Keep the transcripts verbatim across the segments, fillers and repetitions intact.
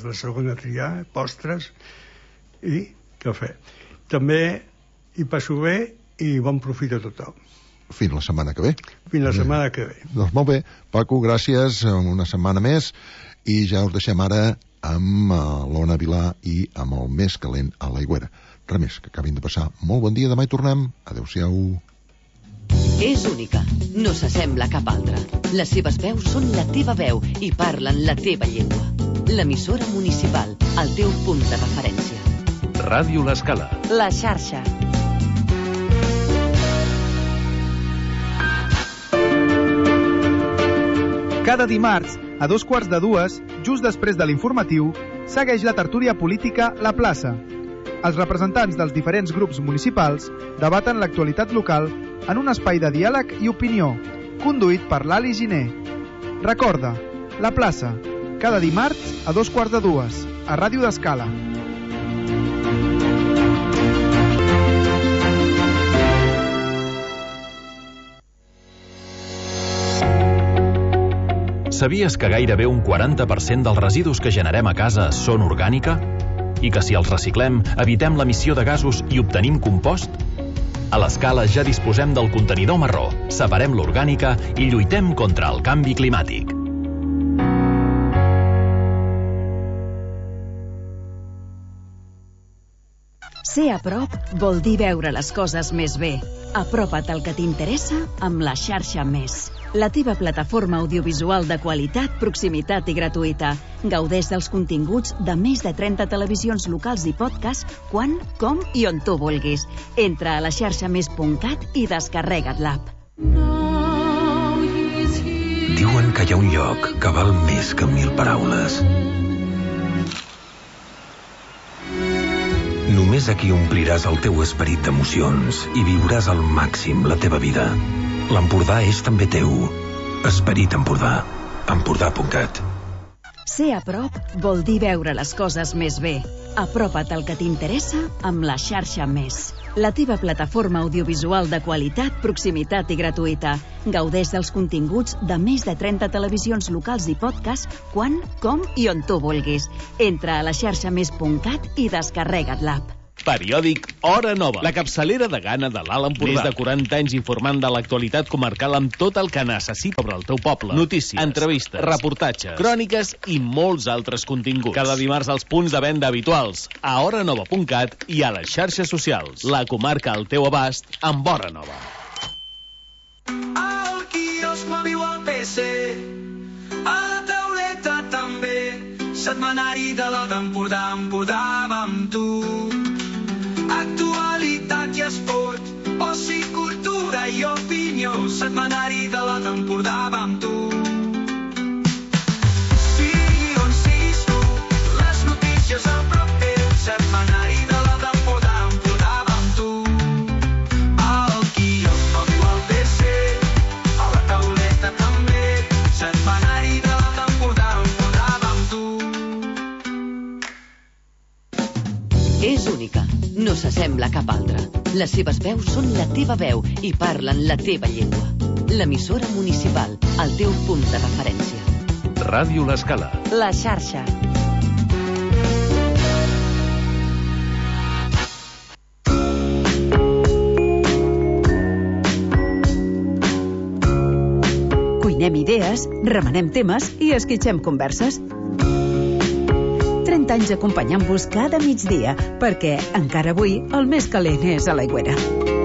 la segona triar, postres i cafè. També hi passo bé i bon profit a tothom. Fins la setmana que ve. Fins la setmana que ve. Doncs molt bé. Paco, gràcies. Una setmana més. I ja us deixem ara amb l'Ona Vilà i amb el més calent a l'Aigüera. Res més, que acabin de passar molt bon dia. Demà hi tornem. Adéu-siau. És única. No s'assembla a cap altra. Les seves veus són la teva veu i parlen la teva llengua. L'emissora municipal, el teu punt de referència. Ràdio L'Escala. La xarxa. Cada dimarts, a dos quarts de dues, just després de l'informatiu, segueix la tertúlia política La Plaça. Els representants dels diferents grups municipals debaten l'actualitat local en un espai de diàleg i opinió, conduït per l'Ali Giner. Recorda, La Plaça, cada dimarts a dos quarts de dues, a Ràdio L'Escala. Sabies que gairebé un quaranta per cent dels residus que generem a casa són orgànica? I que si els reciclem, evitem l'emissió de gasos i obtenim compost? A l'Escala ja disposem del contenidor marró, separem l'orgànica i lluitem contra el canvi climàtic. Ser a prop vol dir veure les coses més bé. Apropa't al que t'interessa amb la xarxa Més. La teva plataforma audiovisual de qualitat, proximitat i gratuïta. Gaudeix dels continguts de més de trenta televisions locals i podcast quan, com i on tu vulguis. Entra a la xarxa més punt cat i descarrega't l'app. Diuen que hi ha un lloc que val més que mil paraules. Només aquí ompliràs el teu esperit d'emocions i viuràs al màxim la teva vida. L'Empordà és també teu. Esperit Empordà. Empordà punt cat. Ser a prop vol dir veure les coses més bé. Apropa't al que t'interessa amb la xarxa Més. La teva plataforma audiovisual de qualitat, proximitat i gratuïta. Gaudeix dels continguts de més de trenta televisions locals i podcast quan, com i on tu vulguis. Entra a la xarxa més punt cat i descarrega't l'app. Periòdic Hora Nova, la capçalera de gana de l'Alt Empordà. Més de quaranta anys informant de l'actualitat comarcal amb tot el que necessites sobre el teu poble. Notícies, entrevistes, reportatges, cròniques i molts altres continguts. Cada dimarts als punts de venda habituals, a hora nova punt cat i a les xarxes socials. La comarca al teu abast amb Hora Nova. Al quiosc mòbil al P C, a la tauleta també, setmanari de l'Alt Empordà, Empordà va amb tu. Actualitat i esport, oci, cultura i opinió, setmanari de l'Alt Empordà va amb tu. Sigui on siguis tu, les notícies a prop teu, setmanari de l'Alt Empordà, Empordà va amb tu. Al quiosc mòbil al P C, a la tauleta també, setmanari de l'Alt Empordà, Empordà va amb tu. És única. No s'assembla a cap altra. Les seves veus són la teva veu i parlen la teva llengua. L'emissora municipal, el teu punt de referència. Ràdio L'Escala. La xarxa. Cuinem idees, remenem temes i esquitxem converses. trenta anys acompanyant-vos cada migdia, perquè encara avui el més calent és a l'Aigüera.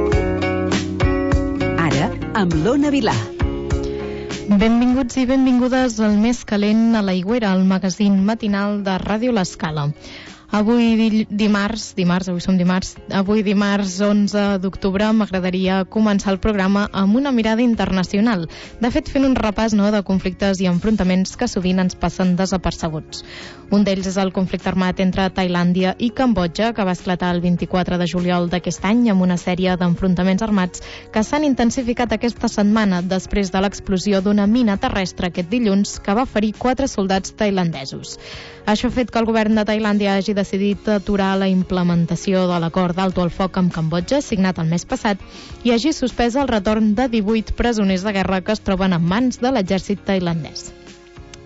Ara, amb l'Ona Vilà. Benvinguts i benvingudes al més calent a l'Aigüera, el magazín matinal de Ràdio L'Escala. Avui dimarts, dimarts, avui som dimarts, avui dimarts onze d'octubre m'agradaria començar el programa amb una mirada internacional. De fet, fent un repàs no, de conflictes i enfrontaments que sovint ens passen desapercebuts. Un d'ells és el conflicte armat entre Tailàndia i Cambodja, que va esclatar el vint-i-quatre de juliol d'aquest any amb una sèrie d'enfrontaments armats que s'han intensificat aquesta setmana després de l'explosió d'una mina terrestre aquest dilluns que va ferir quatre soldats tailandesos. Això ha fet que el govern de Tailàndia hagi decidit aturar la implementació de l'acord d'alto al foc amb Cambodja, signat el mes passat, i hagi suspès el retorn de divuit presoners de guerra que es troben en mans de l'exèrcit tailandès.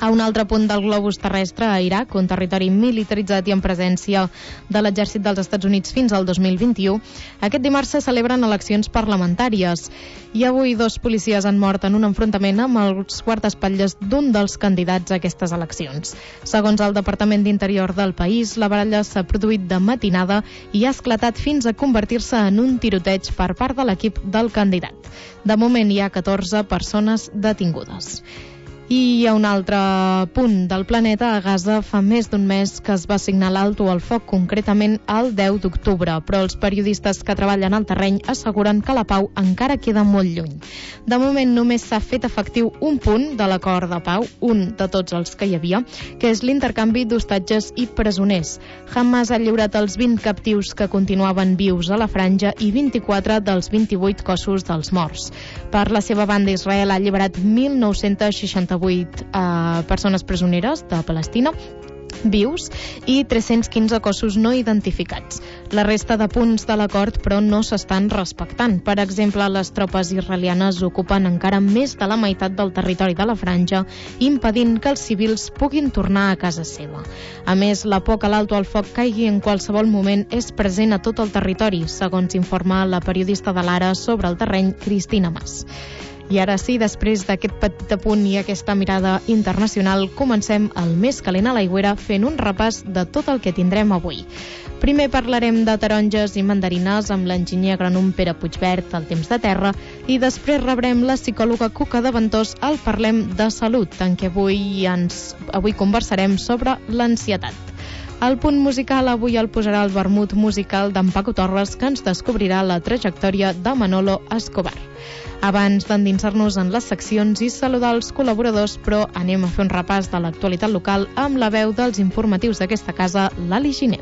A un altre punt del globus terrestre, a Iraq, un territori militaritzat i en presència de l'exèrcit dels Estats Units fins al dos mil vint-i-u, aquest dimarts se celebren eleccions parlamentàries. I avui dos policies han mort en un enfrontament amb els guardaespatlles d'un dels candidats a aquestes eleccions. Segons el Departament d'Interior del país, la baralla s'ha produït de matinada i ha esclatat fins a convertir-se en un tiroteig per part de l'equip del candidat. De moment hi ha catorze persones detingudes. I hi ha un altre punt del planeta. A Gaza fa més d'un mes que es va signar l'alto al foc, concretament el deu d'octubre, però els periodistes que treballen al terreny asseguren que la pau encara queda molt lluny. De moment només s'ha fet efectiu un punt de l'acord de pau, un de tots els que hi havia, que és l'intercanvi d'hostatges i presoners. Hamas ha lliurat els vint captius que continuaven vius a la franja i vint-i-quatre dels vint-i-vuit cossos dels morts. Per la seva banda, Israel ha alliberat mil nou-cents seixanta-vuit eh, persones presoneres de Palestina vius i tres-cents quinze cossos no identificats. La resta de punts de l'acord, però, no s'estan respectant. Per exemple, les tropes israelianes ocupen encara més de la meitat del territori de la franja, impedint que els civils puguin tornar a casa seva. A més, la por que l'alto al foc caigui en qualsevol moment és present a tot el territori, segons informa la periodista de l'Ara sobre el terreny, Cristina Mas. I ara sí, després d'aquest petit apunt i aquesta mirada internacional, comencem el Més calent a l'aigüera fent un repàs de tot el que tindrem avui. Primer parlarem de taronges i mandarines amb l'enginyer agrònom Pere Puigvert al Temps de Terra i després rebrem la psicòloga Cuca de Ventós al Parlem de Salut, en què avui, ens, avui conversarem sobre l'ansietat. El punt musical avui el posarà el vermut musical d'en Paco Torres, que ens descobrirà la trajectòria de Manolo Escobar. Abans d'endinsar-nos en les seccions i saludar els col·laboradors, però anem a fer un repàs de l'actualitat local amb la veu dels informatius d'aquesta casa, l'Ali Giner.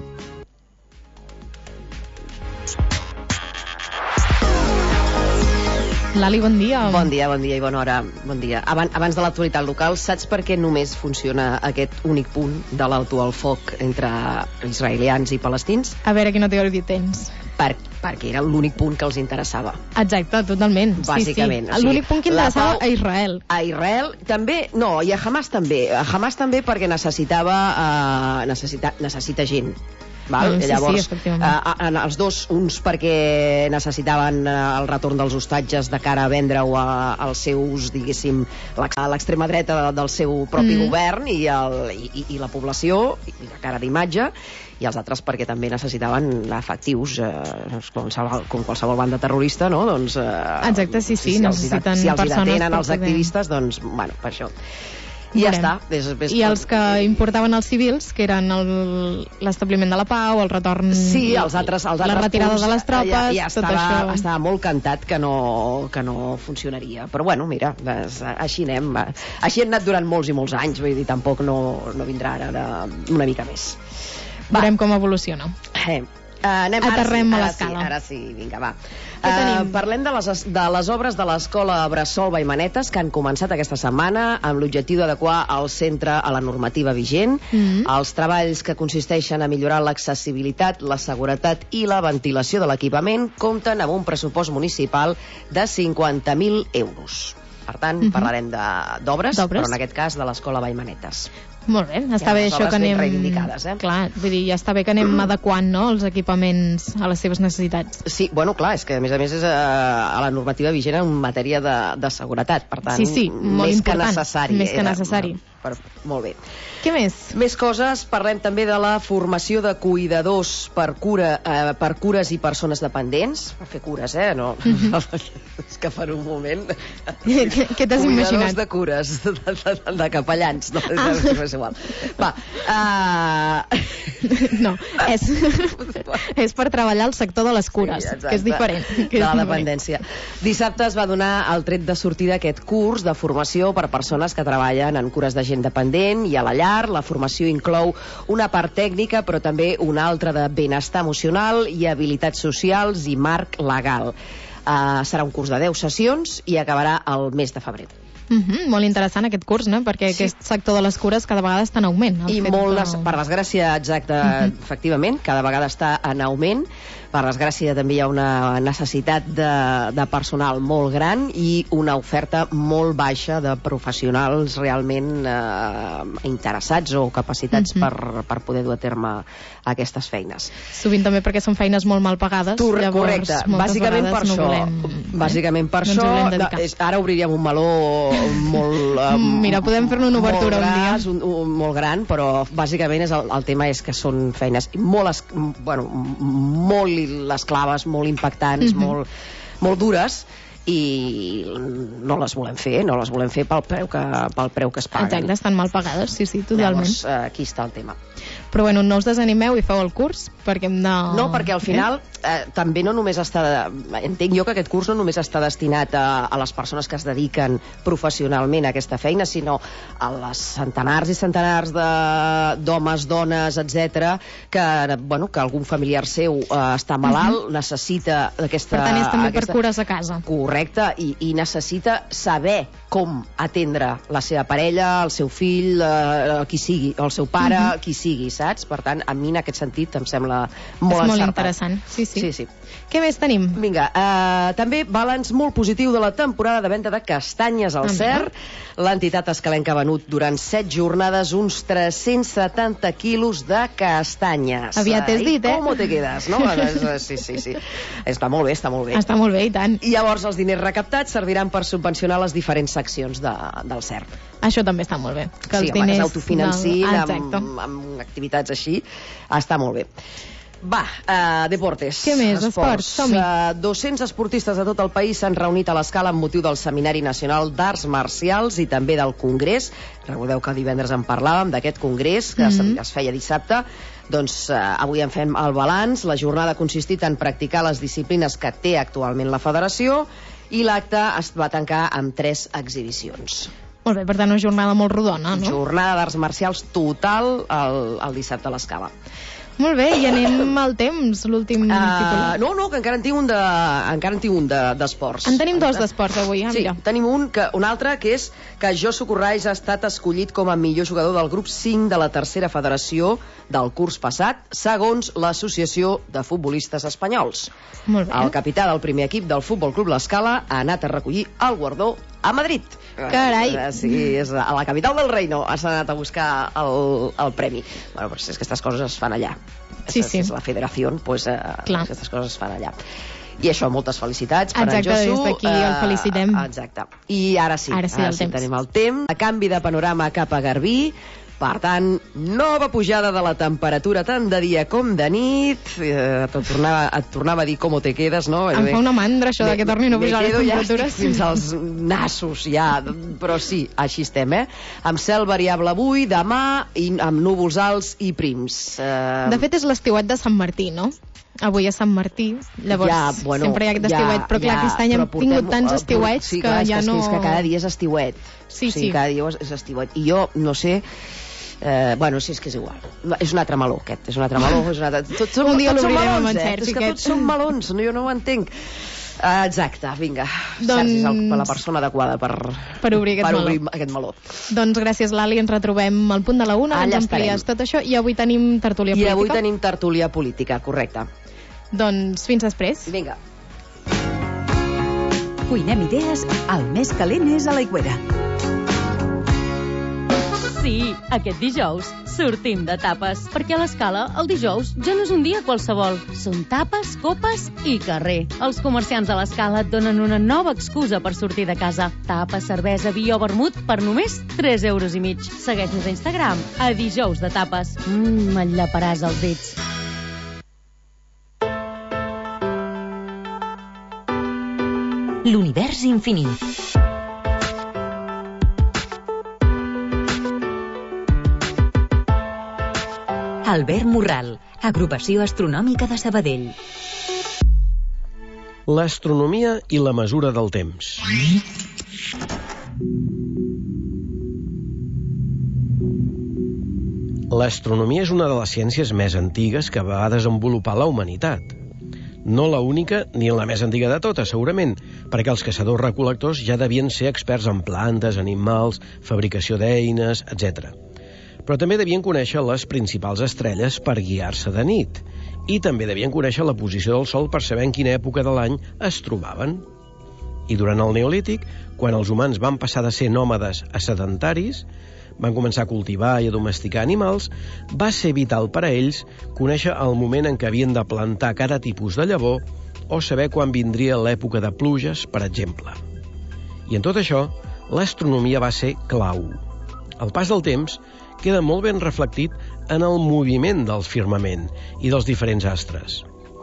Lali, bon dia. Bon dia, bon dia i bona hora. Bon dia. Abans, abans de l'actualitat local, saps per què només funciona aquest únic punt de l'alto al foc entre israelians i palestins? A veure, quina teoria tens. Per, perquè era l'únic punt que els interessava. Exacte, totalment. Bàsicament. Sí, sí. L'únic punt que interessava pau, a Israel. A Israel també, no, i a Hamas també. A Hamas també perquè necessitava, uh, necessita, necessita gent. Val? Mm, sí, Llavors, sí, eh, en els dos, uns perquè necessitaven eh, el retorn dels hostatges de cara a vendre-ho als seus, diguéssim, a l'extrema dreta de, del seu propi mm. govern i, el, i, i la població, i la cara d'imatge, i els altres perquè també necessitaven efectius, eh, com, com qualsevol banda terrorista, no? Doncs, eh, exacte, sí, sí, si necessiten els, si els persones detenen els poder... activistes, doncs, bueno, per això. I ja està. Ves, ves, I els que importaven els civils, que eren l'establiment de la pau, el retorn... Sí, els altres, els altres la retirada punts, de les tropes, ja, ja tot estava, això. Estava molt cantat que no, que no funcionaria. Però bueno, mira, així anem. Així hem anat durant molts i molts anys, vull dir, tampoc no, no vindrà ara de, una mica més. Va. Veurem com evoluciona. Eh. Uh, anem, Aterrem sí, a ara l'escala. Sí, ara sí, vinga, va. Uh, parlem de les, de les obres de l'escola Bressol Vallmanetes que han començat aquesta setmana amb l'objectiu d'adequar el centre a la normativa vigent. Mm-hmm. Els treballs, que consisteixen a millorar l'accessibilitat, la seguretat i la ventilació de l'equipament, compten amb un pressupost municipal de cinquanta mil euros. Per tant, mm-hmm. parlarem d'obres, però en aquest cas de l'escola Vallmanetes. Molt bé, està bé això que anem... reivindicades, eh? Clar, vull dir, ja està bé que anem adequant, no?, els equipaments a les seves necessitats. Sí, bueno, clar, és que a més a més és a, a la normativa vigent en matèria de, de seguretat, per tant, sí, sí, molt més important, que necessari. Més que necessari. Era, per, molt bé. Què més? Més coses, parlem també de la formació de cuidadors per, cura, eh, per cures i persones dependents. Per fer cures, eh? No. Mm-hmm. És que per un moment... Què, què t'has imaginat? Cuidadors de cures, de, de, de, de capellans. No, ah. és igual. Va, uh... no, és, és per treballar al sector de les cures, sí, que és diferent. Que de és la dependència. Dissabte es va donar el tret de sortida aquest curs de formació per persones que treballen en cures de gent dependent i a la llar. La formació inclou una part tècnica, però també una altra de benestar emocional i habilitats socials i marc legal. Uh, serà un curs de deu sessions i acabarà el mes de febrer. Mm-hmm, molt interessant aquest curs, no? Perquè sí. Aquest sector de les cures cada vegada està en augment. I molt, de... per desgràcia, exacte, mm-hmm. efectivament, cada vegada està en augment. Per desgràcia també hi ha una necessitat de, de personal molt gran i una oferta molt baixa de professionals realment eh, interessats o capacitats mm-hmm. per, per poder dur a terme aquestes feines. Sovint també perquè són feines molt mal pagades. Tu, llavors, correcte, bàsicament per no això. Volem, bàsicament per no això. No, és, ara obriríem un meló molt... Um, Mira, podem fer-ne una obertura un dia. Un, un, molt gran, però bàsicament és el, el tema és que són feines molt, es, bueno, molt les claves molt impactants, mm-hmm. molt, molt dures, i no les volem fer, no les volem fer pel preu que, pel preu que es paguen. Exacte, estan mal pagades, sí, sí, totalment. Llavors, aquí està el tema. Però bueno, no us desanimeu i feu el curs, perquè hem de... No, perquè al final eh, també no només està... Entenc jo que aquest curs no només està destinat a, a les persones que es dediquen professionalment a aquesta feina, sinó a les centenars i centenars d'homes, dones, etcètera, que, bueno, que algun familiar seu eh, està malalt, uh-huh. necessita aquesta... Per tant, és també aquesta... per cures a casa. Correcte, i, i necessita saber com atendre la seva parella, el seu fill, eh, qui sigui, el seu pare, uh-huh. qui sigui, saps? Per tant, a mi en aquest sentit em sembla molt encertat. És molt interessant, sí, sí. sí, sí. Què més tenim? Vinga, eh, també balanç molt positiu de la temporada de venda de castanyes al Cer. L'entitat escalenca ha venut durant set jornades uns tres-cents setanta quilos de castanyes. Aviat has dit, eh? I com te quedes, no? Sí, sí, sí. Està molt bé, està molt bé. Està molt bé, i tant. I llavors els diners recaptats serviran per subvencionar les diferents seccions de, del Cer. Això també està molt bé. Que sí, els diners que s'autofinancin del... amb, amb activitats així. Està molt bé. Va, uh, deportes. Què més? Esports, som-hi. Uh, dos-cents esportistes de tot el país s'han reunit a l'Escala amb motiu del Seminari Nacional d'Arts Marcials i també del Congrés. Recordeu que divendres en parlàvem d'aquest congrés que mm-hmm. es feia dissabte. Doncs uh, avui en fem el balanç. La jornada ha consistit en practicar les disciplines que té actualment la federació i l'acte es va tancar amb tres exhibicions. Molt bé, per tant, una jornada molt rodona, no? Jornada d'arts marcials total el, el dissabte a l'Escala. Molt bé, i anem al temps, l'últim uh, titular. No, no, que encara en tinc un de, encara en tinc un d'esports. De, en tenim dos d'esports avui, ah, sí, mira. Tenim un, que, un altre, que és que Josu Corrais ha estat escollit com a millor jugador del grup cinc de la tercera federació del curs passat, segons l'Associació de Futbolistes Espanyols. Molt bé. El capità del primer equip del Futbol Club L'Escala ha anat a recollir el guardó a Madrid. Carai. Sí, és a la capital del reino has anat a buscar el, el premi. Bueno, però és que aquestes coses es fan allà. Sí, és, sí. És la federació, pues, eh, aquestes coses es fan allà. I això, moltes felicitats per exacte, en Josu. Exacte, des d'aquí el felicitem. Uh, exacte. I ara sí, ara sí, ara sí tenim el temps. A canvi de panorama cap a Garbí. Per tant, nova pujada de la temperatura tant de dia com de nit. Eh, et, tornava, et tornava a dir com te quedes, no? Em fa una mandra això de que tornin a pujar les temperatures. Ja fins als nassos, ja. Però sí, així estem, eh? Amb cel variable avui, demà, i amb núvols alts i prims. Eh... De fet, és l'estiuet de Sant Martí, no? Avui és Sant Martí, llavors ja, bueno, sempre hi ha aquest ja, estiuet, però clar, ja, aquest any hem portem, tingut tants estiuets sí, que clar, ja que, no... És que cada dia és estiuet. Sí, o sigui, sí. Cada dia és estiuet. I jo, no sé... Eh, bueno, sí, és que és igual. És un altre meló, aquest. És un altre meló. És un altre... Tots són, un dia tots són melons, melons, eh? És que tots són melons, no, jo no ho entenc. Uh, exacte, vinga. Doncs... Sergi és el, la persona adequada per, per obrir aquest per meló. Obrir aquest meló. Doncs gràcies, Lali, ens retrobem al punt de la una, Allà ens amplies tot això, i avui tenim tertúlia I política. I avui tenim tertúlia política, correcte. Doncs fins després. Vinga. Cuinem idees, el més calent és a l'Aigüera. Sí, aquest dijous sortim de tapes, perquè a l'Escala el dijous ja no és un dia qualsevol. Són tapes, copes i carrer. Els comerciants de l'Escala et donen una nova excusa per sortir de casa. Tapes, cervesa, vi o vermut per només tres euros i mig. Segueix-nos a Instagram, a dijous de tapes. Mmm, et llaparàs els dits. L'univers infinit. Albert Morral, Agrupació Astronòmica de Sabadell. L'astronomia i la mesura del temps. L'astronomia és una de les ciències més antigues que va desenvolupar la humanitat. No la única ni la més antiga de totes, segurament, perquè els caçadors-recol·lectors ja devien ser experts en plantes, animals, fabricació d'eines, etcètera. Però també devien conèixer les principals estrelles per guiar-se de nit, i també devien conèixer la posició del sol per saber en quina època de l'any es trobaven. I durant el Neolític, quan els humans van passar de ser nòmades a sedentaris, van començar a cultivar i a domesticar animals, va ser vital per a ells conèixer el moment en què havien de plantar cada tipus de llavor o saber quan vindria l'època de pluges, per exemple. I en tot això, l'astronomia va ser clau. El pas del temps queda molt ben reflectit en el moviment del firmament i dels diferents astres.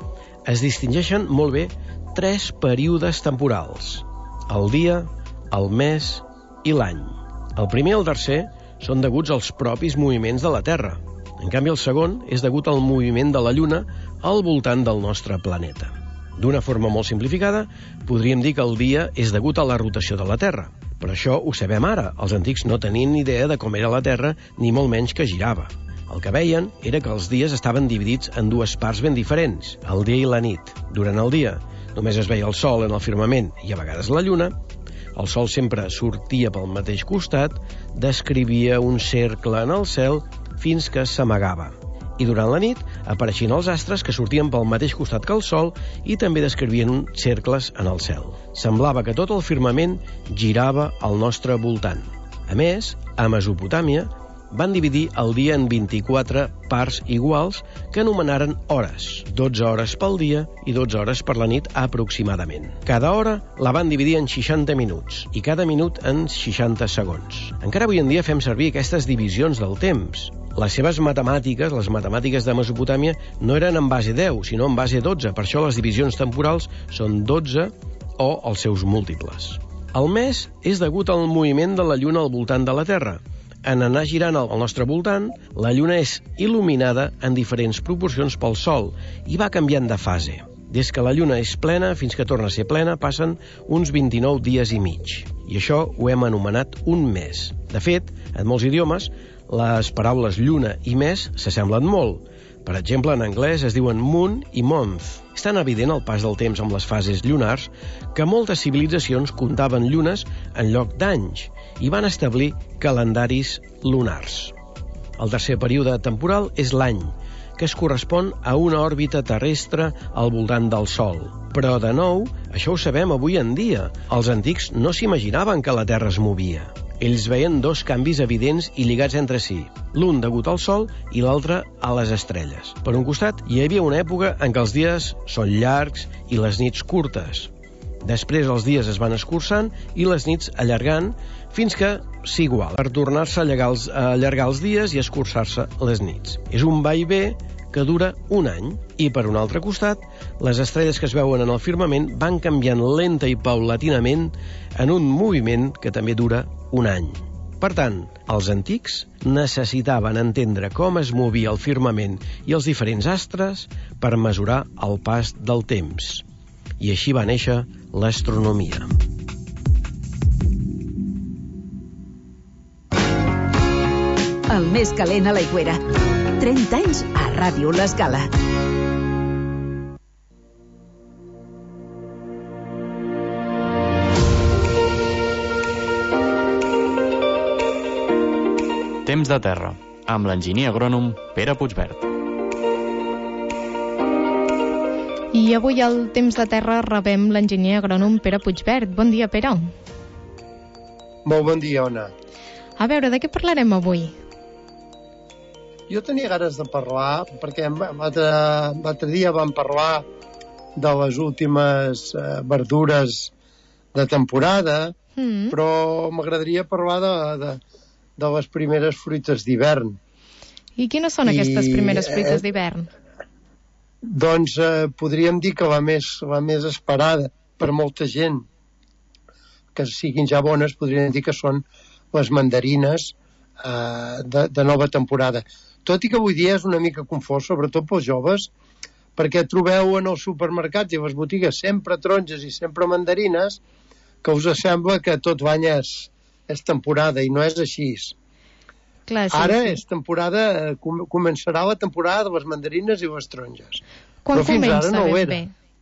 Es distingeixen molt bé tres períodes temporals: el dia, el mes i l'any. El primer i el tercer són deguts als propis moviments de la Terra. En canvi, el segon és degut al moviment de la Lluna al voltant del nostre planeta. D'una forma molt simplificada, podríem dir que el dia és degut a la rotació de la Terra. Però això ho sabem ara. Els antics no tenien ni idea de com era la Terra, ni molt menys que girava. El que veien era que els dies estaven dividits en dues parts ben diferents, el dia i la nit. Durant el dia només es veia el sol en el firmament i a vegades la lluna. El sol sempre sortia pel mateix costat, descrivia un cercle en el cel fins que s'amagava. I durant la nit apareixien els astres que sortien pel mateix costat que el sol i també descrivien cercles en el cel. Semblava que tot el firmament girava al nostre voltant. A més, a Mesopotàmia van dividir el dia en vint-i-quatre parts iguals que anomenaren hores, dotze hores pel dia i dotze hores per la nit aproximadament. Cada hora la van dividir en seixanta minuts i cada minut en seixanta segons. Encara avui en dia fem servir aquestes divisions del temps. Les seves matemàtiques, les matemàtiques de Mesopotàmia, no eren en base deu, sinó en base dotze. Per això les divisions temporals són dotze o els seus múltiples. El mes és degut al moviment de la Lluna al voltant de la Terra. En anar girant al nostre voltant, la Lluna és il·luminada en diferents proporcions pel Sol i va canviant de fase. Des que la Lluna és plena fins que torna a ser plena passen uns vint-i-nou dies i mig. I això ho hem anomenat un mes. De fet, en molts idiomes, les paraules lluna i mes s'assemblen molt. Per exemple, en anglès es diuen moon i month. És tan evident el pas del temps amb les fases llunars que moltes civilitzacions comptaven llunes en lloc d'anys i van establir calendaris lunars. El tercer període temporal és l'any, que es correspon a una òrbita terrestre al voltant del Sol. Però, de nou, això ho sabem avui en dia. Els antics no s'imaginaven que la Terra es movia. Ells veien dos canvis evidents i lligats entre si, l'un degut al Sol i l'altre a les estrelles. Per un costat, hi havia una època en què els dies són llargs i les nits curtes. Després els dies es van escurçant i les nits allargant fins que s'igualen, per tornar-se a allargar, els, a allargar els dies i escurçar-se les nits. És un va i ve que dura un any. I per un altre costat, les estrelles que es veuen en el firmament van canviant lenta i paulatinament en un moviment que també dura un any. Per tant, els antics necessitaven entendre com es movia el firmament i els diferents astres per mesurar el pas del temps. I així va néixer l'astronomia. El més calent a l'Aigüera. trenta anys a Ràdio L'Escala. Temps de terra, amb l'enginyer agrònom Pere Puigverd. I avui al Temps de Terra rebem l'enginyer agrònom Pere Puigverd. Bon dia, Pere. Molt bon dia, Ona. A veure, de què parlarem avui? Jo tenia ganes de parlar, perquè l'altre dia vam parlar de les últimes eh, verdures de temporada, mm. però m'agradaria parlar de, de, de les primeres fruites d'hivern. I quines són I, aquestes primeres fruites d'hivern? Eh, doncs eh, podríem dir que la més, la més esperada per molta gent, que siguin ja bones, podríem dir que són les mandarines eh, de, de nova temporada. Tot i que avui dia és una mica confós, sobretot pels joves, perquè trobeu en els supermercats i les botigues sempre taronges i sempre mandarines, que us sembla que tot l'any és, és temporada, i no és així. Clar, sí, Ara sí. és temporada, com, començarà la temporada de les mandarines i les taronges. Quan Però fins comença ara no ho ben era. bé?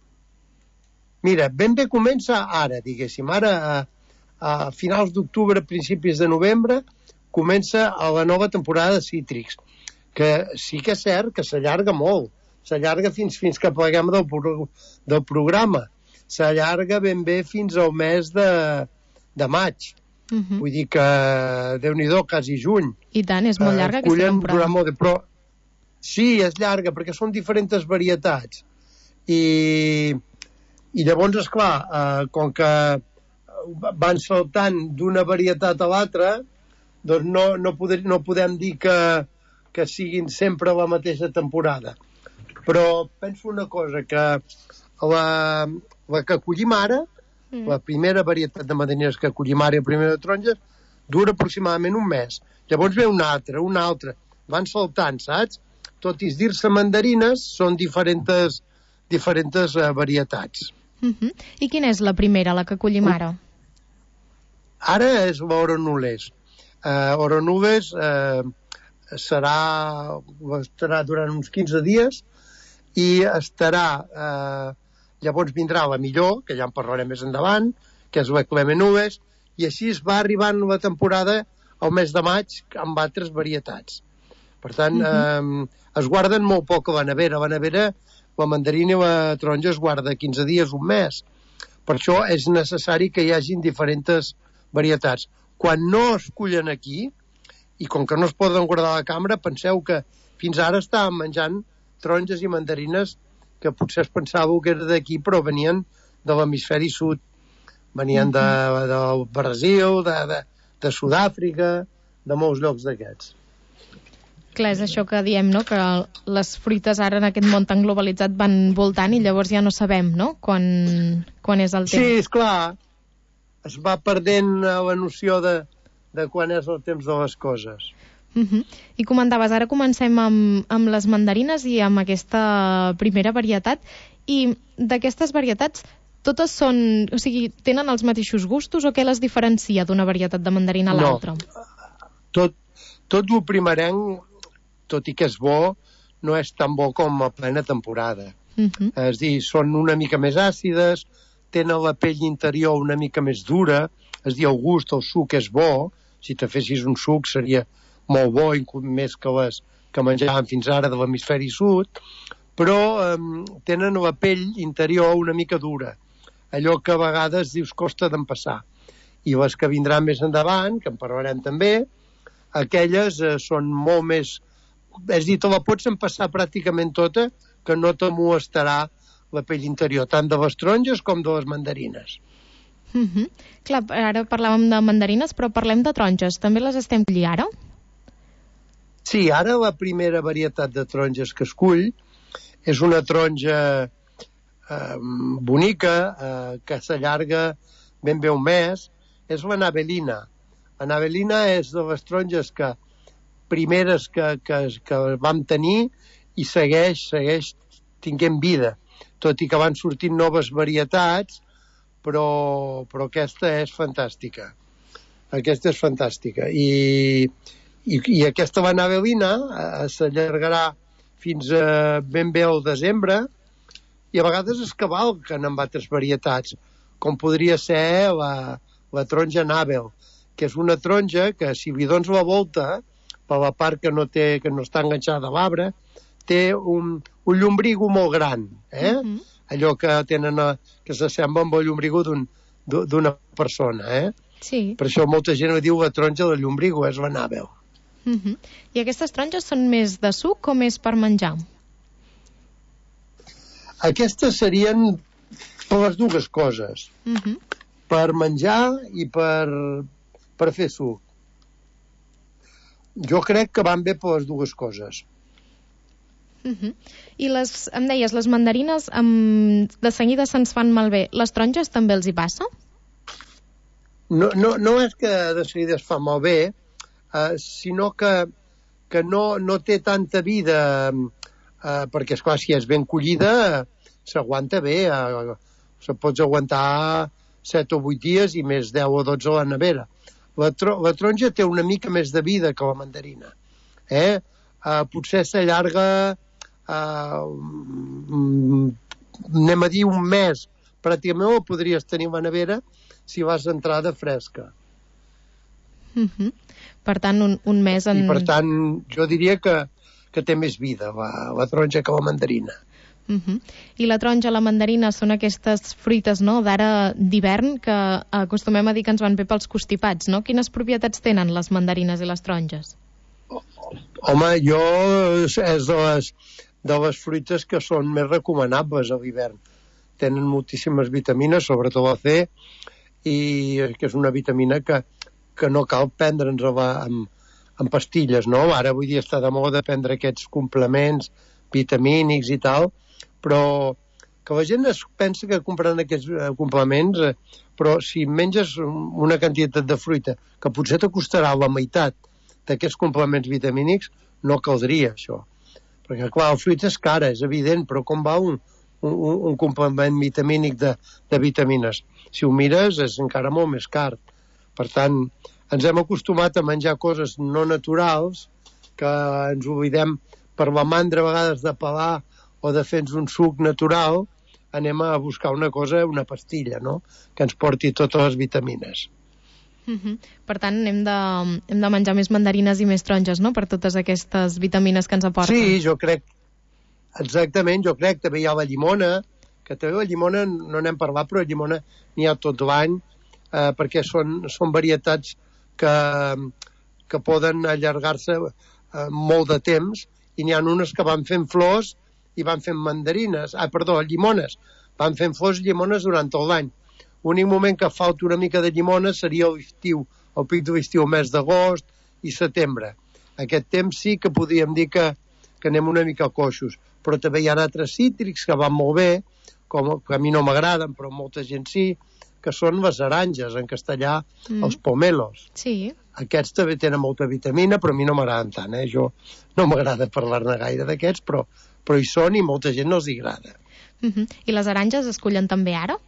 Mira, ben bé comença ara, diguéssim. Ara, a, a finals d'octubre, principis de novembre, comença a la nova temporada de cítrics, que sí que és cert que s'allarga molt. S'allarga fins, fins que pleguem del, pro, del programa. S'allarga ben bé fins al mes de, de maig. Uh-huh. Vull dir que, Déu-n'hi-do, quasi juny. I tant, és molt llarga uh, aquesta temporada. Molt de, però, sí, és llarga, perquè són diferents varietats. I, i llavors, esclar, uh, com que van saltant d'una varietat a l'altra, doncs no, no, poder, no podem dir que, que siguin sempre la mateixa temporada. Però penso una cosa, que la, la que collim ara, mm. la primera varietat de mandarines que collim ara i la primera de taronges, dura aproximadament un mes. Llavors ve una altra, una altra. Van saltant, saps? Tot i dir-se mandarines, són diferents, diferents uh, varietats. Mm-hmm. I quina és la primera, la que collim ara? Ara és l'Oronules. Uh, Oronules uh, serà, estarà durant uns quinze dies i estarà... Eh, llavors vindrà la millor, que ja en parlarem més endavant, que és la Clemenules, i així es va arribant la temporada al mes de maig amb altres varietats. Per tant, uh-huh. eh, es guarden molt poc a la nevera. La nevera, la mandarina i la taronja es guarda quinze dies, un mes. Per això és necessari que hi hagin diferents varietats. Quan no es cullen aquí, i com que no es poden guardar a la cambra, penseu que fins ara estàvem menjant taronges i mandarines que potser es pensàveu que era d'aquí, però venien de l'hemisferi sud. Venien de, del Brasil, de, de, de Sud-àfrica, de molts llocs d'aquests. Clar, és això que diem, no?, que les fruites ara en aquest món tan globalitzat van voltant i llavors ja no sabem, no?, quan, quan és el temps. Sí, esclar. Es va perdent la noció de, de quan és el temps de les coses. Uh-huh. I comentaves, ara comencem amb, amb les mandarines i amb aquesta primera varietat, i d'aquestes varietats totes són, o sigui, tenen els mateixos gustos o què les diferencia d'una varietat de mandarina a l'altra? No, tot, tot el primerenc, tot i que és bo, no és tan bo com a plena temporada. Uh-huh. És a dir, són una mica més àcides, tenen la pell interior una mica més dura, és a dir, el gust, el suc és bo. Si te fessis un suc seria molt bo, més que les que menjàvem fins ara de l'hemisferi sud, però eh, tenen la pell interior una mica dura, allò que a vegades dius costa d'empassar. I les que vindran més endavant, que en parlarem també, aquelles eh, són molt més... És a dir, te la pots empassar pràcticament tota, que no te molestarà la pell interior, tant de les taronges com de les mandarines. Uh-huh. Clar, ara parlàvem de mandarines, però parlem de taronges. També les estem collir ara? Sí, ara la primera varietat de taronges que es cull és una taronja eh, bonica, eh, que s'allarga ben bé un mes, és la navelina. La navelina és de les taronges que, primeres que, que, que vam tenir i segueix, segueix tinguent vida, tot i que van sortint noves varietats, però, però aquesta és fantàstica. Aquesta és fantàstica. I... I, i aquesta la navelina eh, s'allargarà fins a ben bé al desembre i a vegades es cavalquen amb altres varietats, com podria ser la, la taronja navel, que és una taronja que si li dones la volta per la part que no, té, que no està enganxada a l'arbre, té un, un llombrigo molt gran, eh? Uh-huh. Allò que tenen a, que s'assembla amb el llombrigo d'un, d'una persona, eh? Sí. Per això molta gent diu la taronja del llombrigo, és la navel. Uh-huh. I aquestes taronges són més de suc o més per menjar? Aquestes serien per les dues coses. Uh-huh. Per menjar i per, per fer suc. Jo crec que van bé per les dues coses. Uh-huh. I les, em deies, les mandarines amb, de seguida se'ns fan malbé. Les taronges també els hi passa? No, no, no és que de seguida es fa malbé, Uh, sinó que, que no, no té tanta vida, uh, perquè, esclar, si és ben collida, uh, s'aguanta bé. Uh, se pots aguantar set o vuit dies i més deu o dotze a la nevera. La, tro la taronja té una mica més de vida que la mandarina. Eh? Uh, potser s'allarga, uh, mm, anem a dir, un mes pràcticament ho podries tenir a la nevera si vas entrar de fresca. Uh-huh. Per tant, un, un mes en... I per tant, jo diria que, que té més vida la, la taronja que la mandarina. Uh-huh. I la taronja, la mandarina són aquestes fruites, no?, d'ara d'hivern que acostumem a dir que ens van bé pels constipats, no? Quines propietats tenen les mandarines i les taronges? Home, jo és de les, de les fruites que són més recomanables a l'hivern. Tenen moltíssimes vitamines, sobretot la C, i que és una vitamina que, que no cal prendre'ns amb, amb pastilles, no? Ara avui dia està de moda prendre aquests complements vitamínics i tal, però que la gent es pensa que compraran aquests complements, però si menges una quantitat de fruita que potser t'acostarà la meitat d'aquests complements vitamínics, no caldria això. Perquè, clar, la fruita és cara, és evident, però com va un, un, un complement vitamínic de, de vitamines? Si ho mires, és encara molt més car. Per tant, ens hem acostumat a menjar coses no naturals, que ens oblidem per la mandra a vegades de pelar o de fer-nos un suc natural, anem a buscar una cosa, una pastilla, no?, que ens porti totes les vitamines. Uh-huh. Per tant, hem de, hem de menjar més mandarines i més taronges, no?, per totes aquestes vitamines que ens aporten. Sí, jo crec, exactament, jo crec. També hi ha la llimona, que també la llimona no n'hem parlat, però la llimona n'hi ha tot l'any, eh, perquè són, són varietats que, que poden allargar-se eh, molt de temps, i n'hi ha unes que van fent flors i van fent mandarines, ah, perdó, llimones, van fent flors i llimones durant tot l'any. L'únic moment que falta una mica de llimones seria l'estiu, el pic de l'estiu, el mes d'agost i setembre. Aquest temps sí que podríem dir que, que anem una mica coixos, però també hi ha altres cítrics que van molt bé, com, que a mi no m'agraden, però molta gent sí, que són les aranges, en castellà, mm. els pomelos. Sí. Aquests també tenen molta vitamina, però a mi no m'agraden tant, eh? Jo no m'agrada parlar-ne gaire d'aquests, però, però hi són i molta gent no els agrada. Uh-huh. I les aranges es cullen també ara?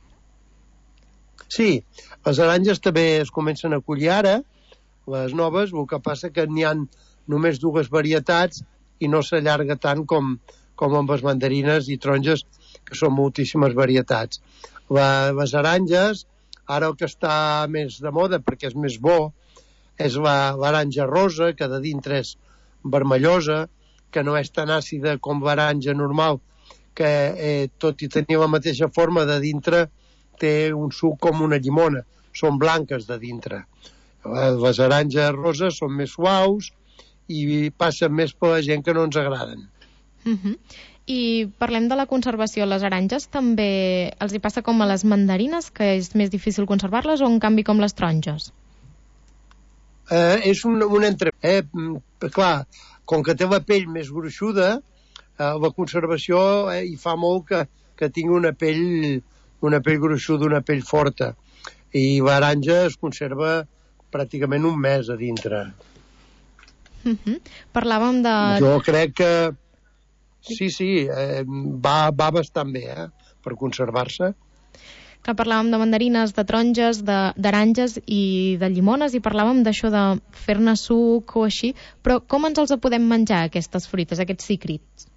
Sí, les aranges també es comencen a collir ara, les noves, el que passa que n'hi ha només dues varietats i no s'allarga tant com, com amb les mandarines i taronges, que són moltíssimes varietats. La, les aranges, ara el que està més de moda, perquè és més bo, és la, l'aranja rosa, que de dintre és vermellosa, que no és tan àcida com l'aranja normal, que eh, tot i tenir la mateixa forma, de dintre té un suc com una llimona, són blanques de dintre. Les aranges roses són més suaus i passen més per la gent que no ens agraden. Uh-huh. I parlem de la conservació. Les aranges també els hi passa com a les mandarines, que és més difícil conservar-les, o en canvi com les taronges? Eh, és un, un entre... Eh, clar, com que té la pell més gruixuda, eh, la conservació eh, hi fa molt que, que tingui una pell, una pell gruixuda, una pell forta. I l'aranja es conserva pràcticament un mes a dintre. Uh-huh. Parlàvem de... Jo crec que... Sí, sí, eh, va, va bastant bé, eh, per conservar-se. Que parlàvem de mandarines, de taronges, d'aranges i de llimones, i parlàvem d'això de fer-ne suc o així, però com ens els podem menjar, aquestes fruites, aquests cítrics?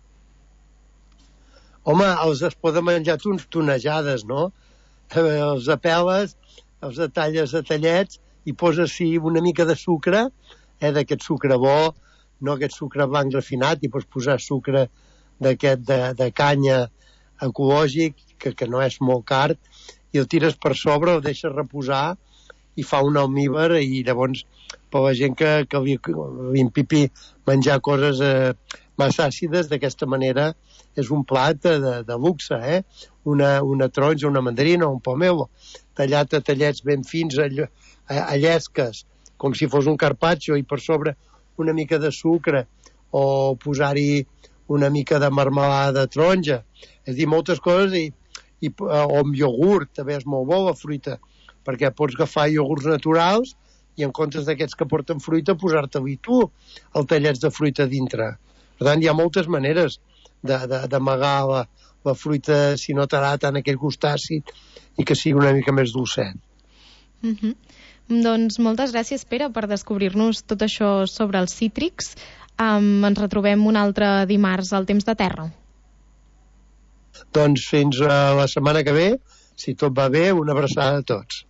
Home, els es poden menjar uns tonejades, no? Els apeles, els talles a tallets i poses-hi una mica de sucre, eh, d'aquest sucre bo, no aquest sucre blanc refinat, i pots posar sucre d'aquest de, de canya ecològic, que, que no és molt car, i el tires per sobre, el deixes reposar i fa un almíbar, i llavors per la gent que, que li, li impipi menjar coses eh, massa àcides, d'aquesta manera és un plat de, de luxe, eh? Una, una taronja, una mandarina, un pomelo, tallat a tallets ben fins, a, a, a llesques, com si fos un carpaccio, i per sobre una mica de sucre, o posar-hi una mica de marmelada de taronja. És a dir, moltes coses, i, i, o amb iogurt, també és molt bo la fruita, perquè pots agafar iogurts naturals i en comptes d'aquests que porten fruita, posar-te-hi tu el tallets de fruita dintre. Per tant, hi ha moltes maneres d'amagar la, la fruita si no t'agrada tant aquell gust àcid i que sigui una mica més dolcet. Uh-huh. Doncs moltes gràcies, Pere, per descobrir-nos tot això sobre els cítrics. Um, ens retrobem un altre dimarts al Temps de Terra. Doncs fins a la setmana que ve, Si tot va bé, una abraçada a tots.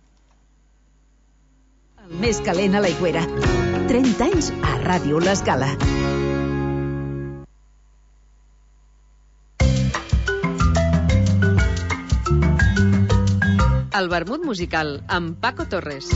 El més calent a l'Aigüera. trenta anys a Ràdio L'Escala. El vermut musical amb Paco Torres.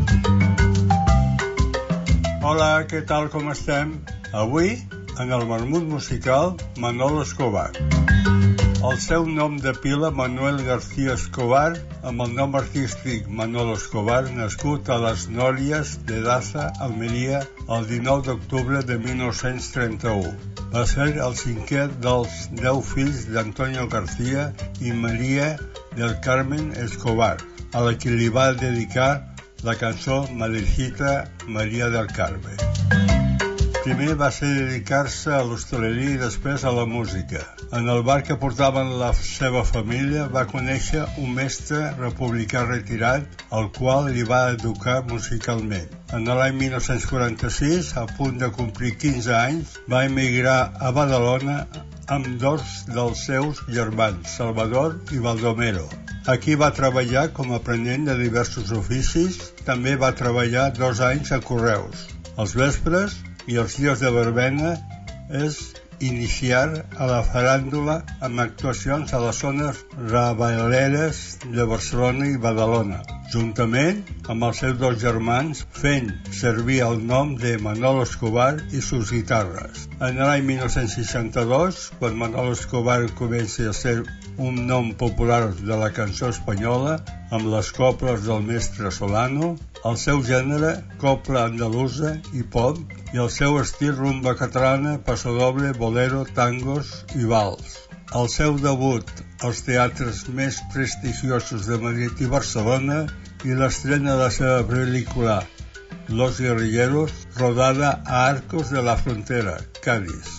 Hola, què tal, com estem? Avui, en el vermut musical, Manolo Escobar. El seu nom de pila, Manuel García Escobar, amb el nom artístic Manolo Escobar, nascut a les Nòries de Daza, Almeria, el dinou d'octubre de mil nou-cents trenta-u. Va ser el cinquè dels deu fills d'Antonio García i Maria del Carmen Escobar, a la que li va dedicar la cançó Madrecita Maria del Carmen. Primer va ser dedicar-se a l'hostaleria i després a la música. En el bar que portaven la seva família va conèixer un mestre republicà retirat, el qual li va educar musicalment. En l'any mil nou-cents quaranta-sis, a punt de complir quinze anys, va emigrar a Badalona amb dos dels seus germans, Salvador i Baldomero. Aquí va treballar com a aprenent de diversos oficis. També va treballar dos anys a Correus. Els vespres i els dies de verbena és iniciar a la faràndula amb actuacions a les zones raballeres de Barcelona i Badalona, juntament amb els seus dos germans, fent servir el nom de Manolo Escobar i sus guitarres. En l'any mil nou-cents seixanta-dos, quan Manolo Escobar comença a ser un nom popular de la cançó espanyola, amb les coples del mestre Solano, el seu gènere, copla andalusa i pop, i el seu estil rumba catalana, passadoble, bolero, tangos i vals. El seu debut als teatres més prestigiosos de Madrid i Barcelona i l'estrena de la seva pel·lícula Los Guerrilleros, rodada a Arcos de la Frontera, Cádiz.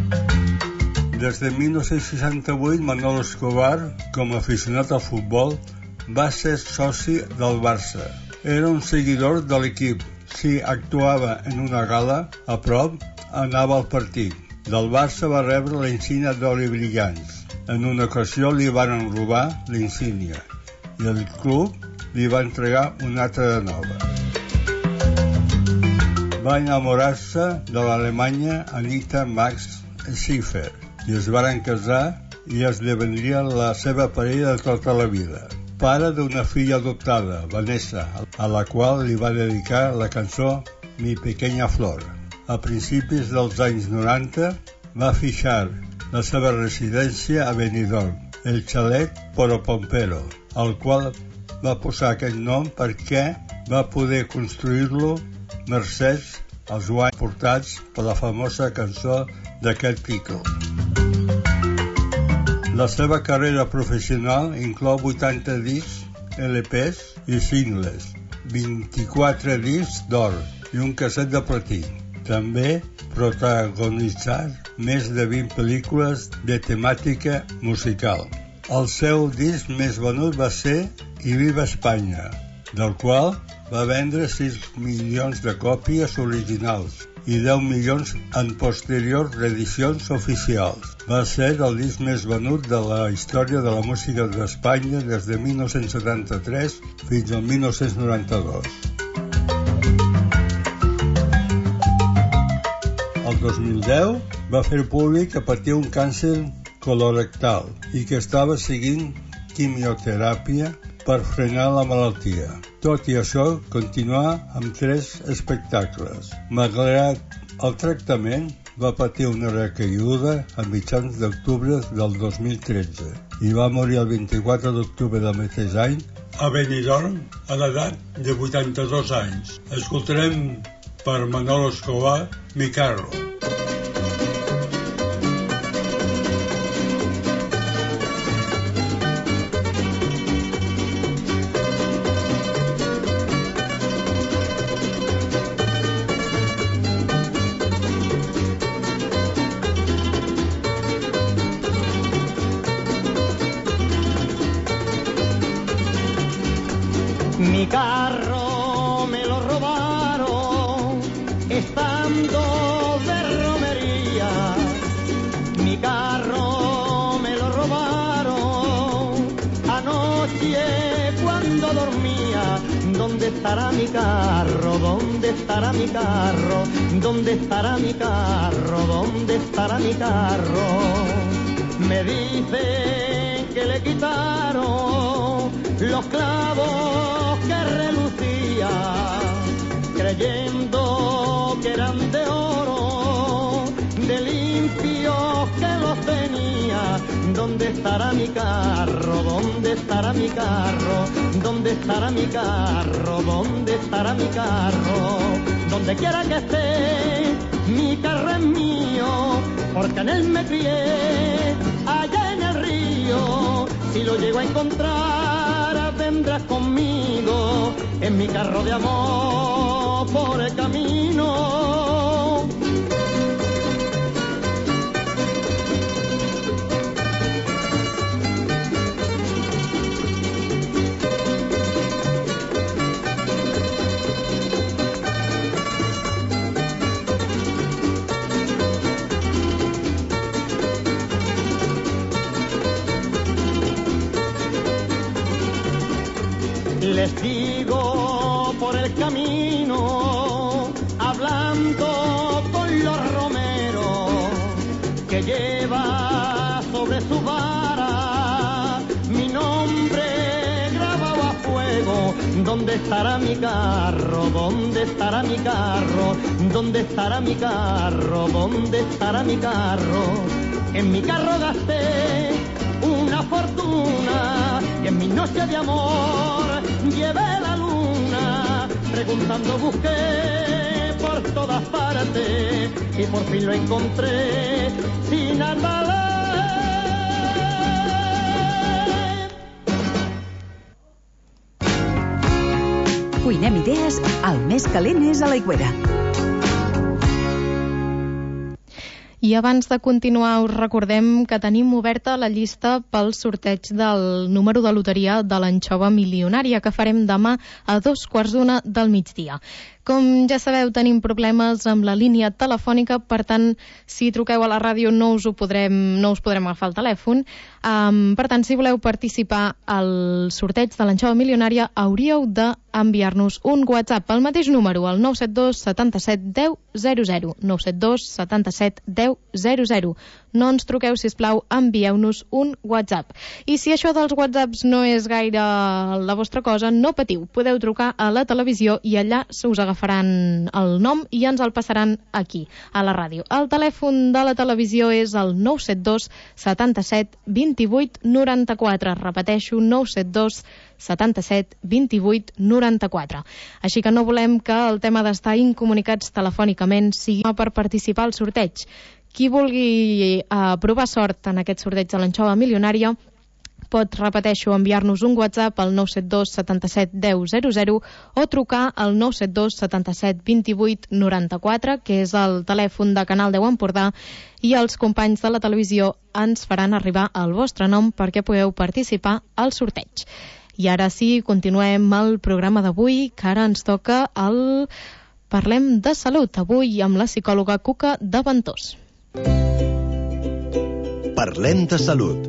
Des de mil nou-cents seixanta-vuit, Manolo Escobar, com a aficionat al futbol, va ser soci del Barça. Era un seguidor de l'equip. Si actuava en una gala, a prop, anava al partit. Del Barça va rebre la insígnia d'or i brillants. En una ocasió li van robar la insígnia i el club li va entregar una altra de nova. Va enamorar-se de l'alemanya Anita Max Schiffer i es varen casar i esdevindria la seva parella de tota la vida. Pare d'una filla adoptada, Vanessa, a la qual li va dedicar la cançó Mi pequeña flor. A principis dels anys noranta va fixar la seva residència a Benidorm, el xalet Poropompero, al qual va posar aquest nom perquè va poder construir-lo mercès als guanys portats per la famosa cançó d'aquest títol. La seva carrera professional inclou vuitanta discs, L Ps i singles, vint-i-quatre discs d'or i un casset de platí. També protagonitzar més de vint pel·lícules de temàtica musical. El seu disc més venut va ser I Viva Espanya, del qual va vendre sis milions de còpies originals i deu milions en posteriors reedicions oficials. Va ser el disc més venut de la història de la música d'Espanya des de mil nou-cents setanta-tres fins al mil nou-cents noranta-dos. El dos mil deu va fer públic que patia un càncer colorectal i que estava seguint quimioteràpia per frenar la malaltia. Tot i això, continuà amb tres espectacles. Malgrat el tractament, va patir una recaiguda a mitjans d'octubre del dos mil tretze i va morir el vint-i-quatre d'octubre del mateix any a Benidorm a l'edat de vuitanta-dos anys. Escoltarem per Manolo Escobar, Mi carro. Mi carro me lo robaron estando de romería. Mi carro me lo robaron anoche ¿Dónde estará mi carro? ¿Dónde estará mi carro? ¿Dónde estará mi carro? ¿Dónde estará mi carro? Me dicen que le quitaron los clavos que relucían, creyendo que eran de oro, de limpios que los tenía. ¿Dónde estará mi carro? ¿Dónde estará mi carro? ¿Dónde estará mi carro? ¿Dónde estará mi carro? Donde quiera que esté, mi carro es mío, porque en él me crié, allá en el río. Si lo llego a encontrar, vendrás conmigo, en mi carro de amor por el camino. Les digo por el camino, hablando con los romeros, que lleva sobre su vara mi nombre grabado a fuego. ¿Dónde estará mi carro? ¿Dónde estará mi carro? ¿Dónde estará mi carro? ¿Dónde estará mi carro? En mi carro gasté una fortuna y en mi noche de amor llevé la luna. Preguntando busqué por todas partes y por fin lo encontré sin andar. Cuinem idees, el més calent és a l'Aigüera. I abans de continuar us recordem que tenim oberta la llista pel sorteig del número de loteria de l'anxova milionària que farem demà a dos quarts d'una del migdia. Com ja sabeu, tenim problemes amb la línia telefònica, per tant, si truqueu a la ràdio no us ho podrem, no us podrem agafar el telèfon. Um, per tant, si voleu participar al sorteig de l'anxova milionària, hauríeu d'enviar-nos un WhatsApp al mateix número, al nou set dos setanta-set deu zero zero, nou set dos setanta-set deu zero zero. No ens truqueu, sisplau, envieu-nos un WhatsApp. I si això dels WhatsApps no és gaire la vostra cosa, no patiu. Podeu trucar a la televisió i allà se us agafaran el nom i ens el passaran aquí, a la ràdio. El telèfon de la televisió és el nou set dos setanta-set vint-i-vuit noranta-quatre. Repeteixo, nou set dos setanta-set vint-i-vuit noranta-quatre. Així que no volem que el tema d'estar incomunicats telefònicament sigui per participar al sorteig. Qui vulgui uh, provar sort en aquest sorteig de l'anxova milionària pot, repeteixo, enviar-nos un WhatsApp al nou set dos setanta-set deu zero zero o trucar al nou set dos setanta-set vint-i-vuit noranta-quatre, que és el telèfon de Canal deu Empordà, i els companys de la televisió ens faran arribar el vostre nom perquè pugueu participar al sorteig. I ara sí, continuem el programa d'avui, que ara ens toca el Parlem de Salut, avui amb la psicòloga Cuca de Ventós. Parlem de Salut.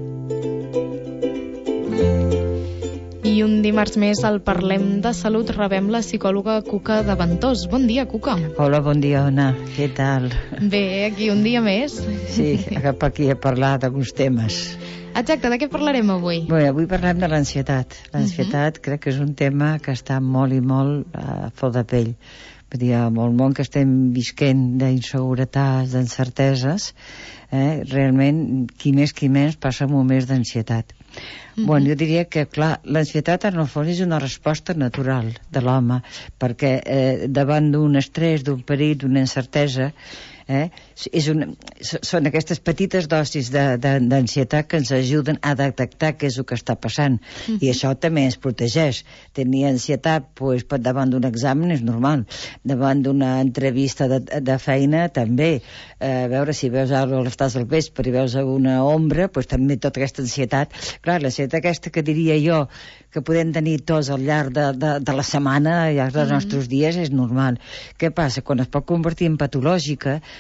I un dimarts més al Parlem de Salut rebem la psicòloga Cuca de Ventós. Bon dia, Cuca. Hola, bon dia, Ona. Què tal? Bé, aquí un dia més. Sí, cap aquí a parlar d'alguns temes. Exacte, de què parlarem avui? Bé, avui parlem de l'ansietat. L'ansietat uh -huh. crec que és un tema que està molt i molt a flor de pell. Vull dir, amb el món que estem visquent d'inseguretats, d'incerteses, eh, realment, qui més qui menys passa moments d'ansietat. Mm-hmm. Bueno, jo diria que, clar, l'ansietat en el fons és una resposta natural de l'home, perquè eh, davant d'un estrès, d'un perill, d'una incertesa, eh, és una, són aquestes petites dosis d'ansietat que ens ajuden a detectar què és el que està passant. Mm-hmm. I això també ens protegeix. Tenir ansietat pues, davant d'un examen és normal, davant d'una entrevista de, de feina també. Eh, a veure, si veus ara l'estàs al vespre i veus una ombra, pues, també tota aquesta ansietat. Clar, l'ansietat aquesta que diria jo que podem tenir tots al llarg de, de, de la setmana, al llarg dels mm-hmm. nostres dies, és normal. Què passa? Quan es pot convertir en patològica, quan tu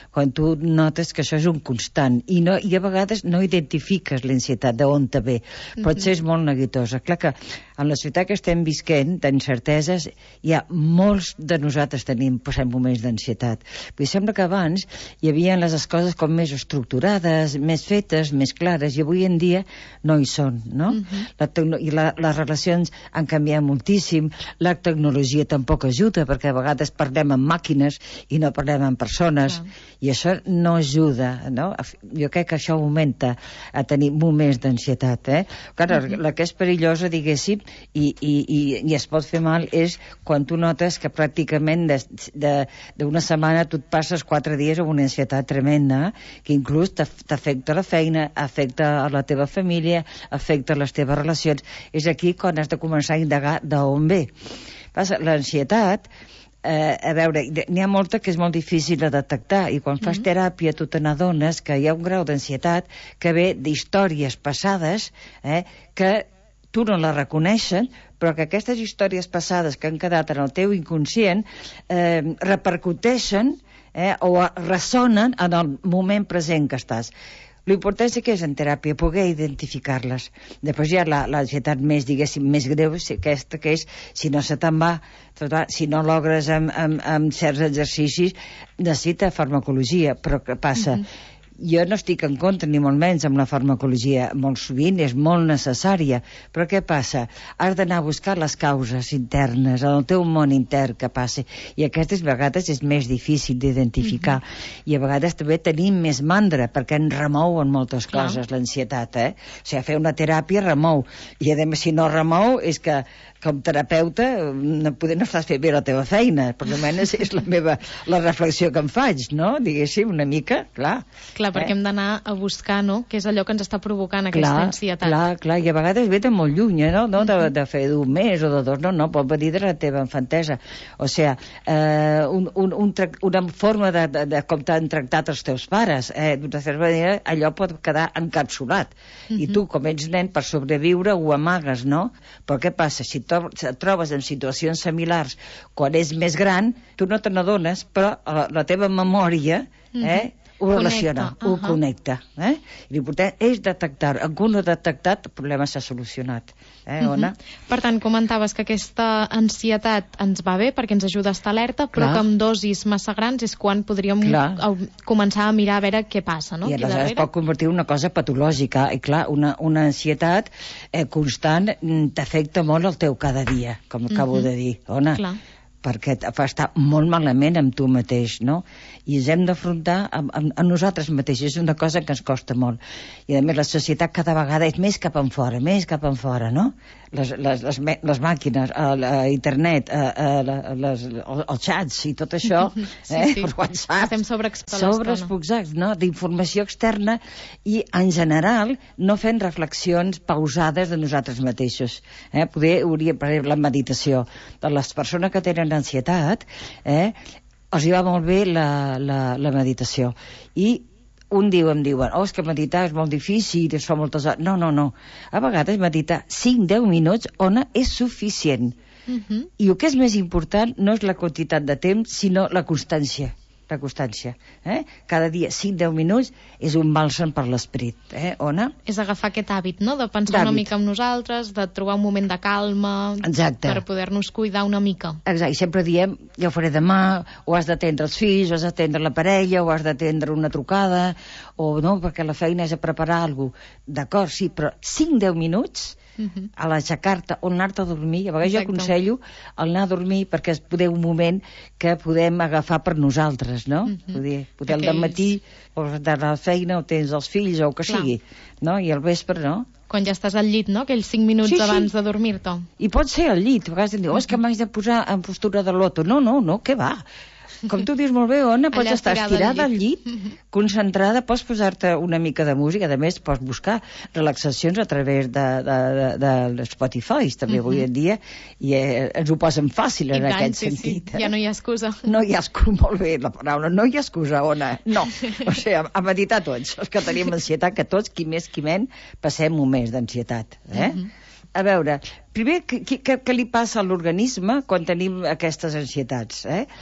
tu notes que això és un constant i, no, i a vegades no identifiques l'ansietat d'on te ve, pot Mhm. ser és molt neguitosa. Clar que en la ciutat que estem visquent d'incerteses hi ha molts de nosaltres tenim, passem moments d'ansietat. Vull dir, sembla que abans hi havia les coses com més estructurades, més fetes, més clares, i avui en dia no hi són, no? Mhm. La tecno- I la, les relacions han canviat moltíssim, la tecnologia tampoc ajuda, perquè a vegades parlem amb màquines i no parlem amb persones, Clar. i això no ajuda, no? Jo crec que això augmenta a tenir moments d'ansietat, eh? Clar, Mhm. la que és perillosa, diguéssim, i, i, i, i es pot fer mal és quan tu notes que pràcticament de- de- d'una setmana tu et passes quatre dies amb una ansietat tremenda, que inclús t'af- t'afecta la feina, afecta a la teva família, afecta les teves relacions. És aquí quan has de començar a indagar d'on ve. Passa, l'ansietat, eh, a veure, n'hi ha molta que és molt difícil de detectar, i quan fas teràpia tu te n'adones que hi ha un grau d'ansietat que ve d'històries passades, eh, que tu no la reconeixen, però que aquestes històries passades que han quedat en el teu inconscient eh, repercuteixen eh, o ressonen en el moment present que estàs. L'important és que és en teràpia poder identificar-les. Després hi ha la- l'ansietat més, diguéssim, més greu, és aquesta que és, si no se te'n va, si no logres amb, amb, amb certs exercicis, necessita farmacologia. Però què passa? Mm-hmm. Jo no estic en contra, ni molt menys, amb la farmacologia. Molt sovint és molt necessària. Però què passa? Has d'anar a buscar les causes internes, en el teu món intern que passa. I aquestes vegades és més difícil d'identificar. Mm-hmm. I a vegades també tenim més mandra, perquè ens remou en moltes Clar. coses, l'ansietat, eh? O sigui, fer una teràpia remou. I a més, si no remou, és que com terapeuta no, poder no estàs fent bé la teva feina, per almenys és la meva la reflexió que em faig, no? Diguéssim, una mica, clar. Clar, perquè Eh? hem d'anar a buscar, no?, què és allò que ens està provocant aquesta Clar, ansietat. clar, clar, i a vegades ve de molt lluny, eh, no? no de, de fer d'un mes o de dos, no, no, pot venir de la teva infantesa. O sigui, eh, un, un, un, trac- una forma de, de, de com t'han tractat els teus pares, eh, d'una certa manera, allò pot quedar encapsulat. I tu, com ets nen, per sobreviure ho amagues, no? Però què passa? Si to- et trobes en situacions similars quan és més gran, tu no te n'adones, però la, la teva memòria, eh, ho relaciona, Connecta, ho ahà. connecta. Eh? I l'important és detectar. En un no detectat, el problema s'ha solucionat. Eh, Ona? Mhm. Per tant, comentaves que aquesta ansietat ens va bé perquè ens ajuda a estar alerta, però Clar. que amb dosis massa grans és quan podríem Clar. au- començar a mirar a veure què passa, no? I Aquí aleshores darrere. pot convertir en una cosa patològica. I clar, una, una ansietat eh, constant mm, t'afecta molt el teu cada dia, com acabo Mhm. de dir. Ona? Clar. Perquè et fa estar molt malament amb tu mateix, no? I ens hem d'afrontar amb, amb, amb nosaltres mateixos, és una cosa que ens costa molt. I a més la societat cada vegada és més cap en fora, més cap en fora, no? Les, les, les, me- les màquines, el, el internet, eh, eh, la- les, el, els xats i tot això, Sí, eh, sí. per WhatsApp, Estem sobreexposats a l'estona. sobreexposats, no? D'informació externa i, en general, no fent reflexions pausades de nosaltres mateixos. Eh? Poder, hauria, per exemple, la meditació. De les persones que tenen ansietat, eh, els hi va molt bé la, la, la meditació. I un diu, em diuen, oh, és que meditar és molt difícil, es fa moltes hores. No, no, no. A vegades meditar cinc a deu minuts, Ona, és suficient. Mhm. I el que és més important no és la quantitat de temps, sinó la constància. La constància. Eh? Cada dia cinc a deu minuts és un bàlsam per l'esperit. Eh, Ona? És agafar aquest hàbit, no?, de pensar una D'hàbit. mica en nosaltres, de trobar un moment de calma, Exacte. per poder-nos cuidar una mica. Exacte, i sempre diem, ja ho faré demà, o has d'atendre els fills, o has d'atendre la parella, o has d'atendre una trucada, o no, perquè la feina és a preparar alguna cosa. D'acord, sí, però cinc a deu minuts Mhm. a l'aixecar-te o anar-te a dormir. A vegades jo Exacte. aconsello el anar a dormir perquè és poder un moment que podem agafar per nosaltres, no? Mhm. Poder, poder al Aquells- matí, o has d'anar a la feina, o tens els fills, o el que Clar. sigui, no? I al vespre, no? Quan ja estàs al llit, no?, aquells cinc minuts Sí, sí. abans de dormir-te. I pot ser al llit. A vegades em diu, oh, és que m'haig de posar en postura de loto. No, no, no, què va? Com tu dius molt bé, Ona, pots Allà estar estirada estirada al al llit, concentrada, pots posar-te una mica de música, a més pots buscar relaxacions a través de, de, de, de Spotify, també avui en dia, i eh, ens ho posen fàcil en I tant, aquest sí, sentit. sí. Ja no hi ha excusa. No hi ha excusa, molt bé la paraula, no hi ha excusa, Ona, no. O sigui, a, a meditar tots, els que tenim ansietat, que tots, qui més qui menys, passem moments d'ansietat. Eh? Mhm. A veure, primer, què, què, què li passa a l'organisme quan tenim aquestes ansietats? Eh?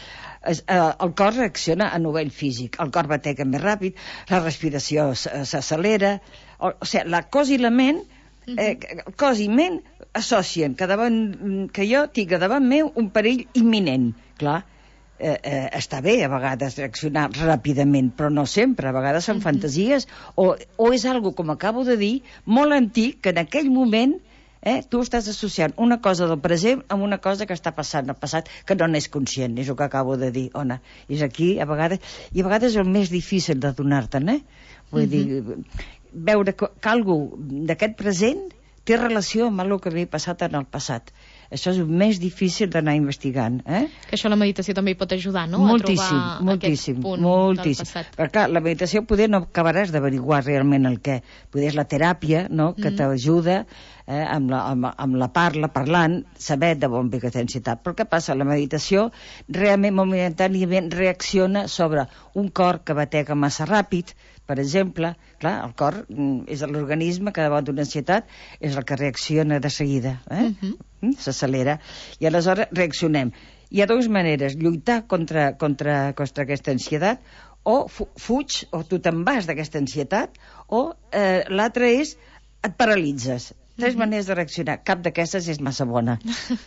es, eh, el cos reacciona a nivell físic. El cor batega més ràpid, la respiració s'accelera, o, o sigui, la cos i la ment, eh, el cos i ment associen que, davant, que jo tinc davant meu un perill imminent. Clar, eh, eh, està bé a vegades reaccionar ràpidament, però no sempre. A vegades són fantasies, o, o és algo, com acabo de dir, molt antic, que en aquell moment Eh, tu estàs associant una cosa del present amb una cosa que està passant al passat, que no n'és conscient, és el que acabo de dir, Ona. És aquí, a vegades, i a vegades és el més difícil de donar-te'n, eh? Vull uh-huh. dir, veure que, que algú d'aquest present té relació amb el que havia passat en el passat. Això és el més difícil d'anar investigant, eh? Que això la meditació també hi pot ajudar, no? Moltíssim, a trobar moltíssim, aquest punt moltíssim. del passat. Però clar, la meditació poder no acabaràs d'averiguar realment el què. Poder és la teràpia, no?, que mm. t'ajuda eh, amb, la, amb, amb la parla, parlant, saber de bon bé que tens ansietat. Però què passa? La meditació realment momentàniament reacciona sobre un cor que batega massa ràpid, per exemple. Clar, el cor és l'organisme que davant d'una ansietat és el que reacciona de seguida, eh? Uh-huh. S'accelera, i aleshores reaccionem. Hi ha dues maneres: lluitar contra, contra, contra aquesta ansietat, o fu fuig, o tu te'n vas d'aquesta ansietat, o eh, l'altra és et paralitzes. Tres mm-hmm. maneres de reaccionar. Cap d'aquestes és massa bona.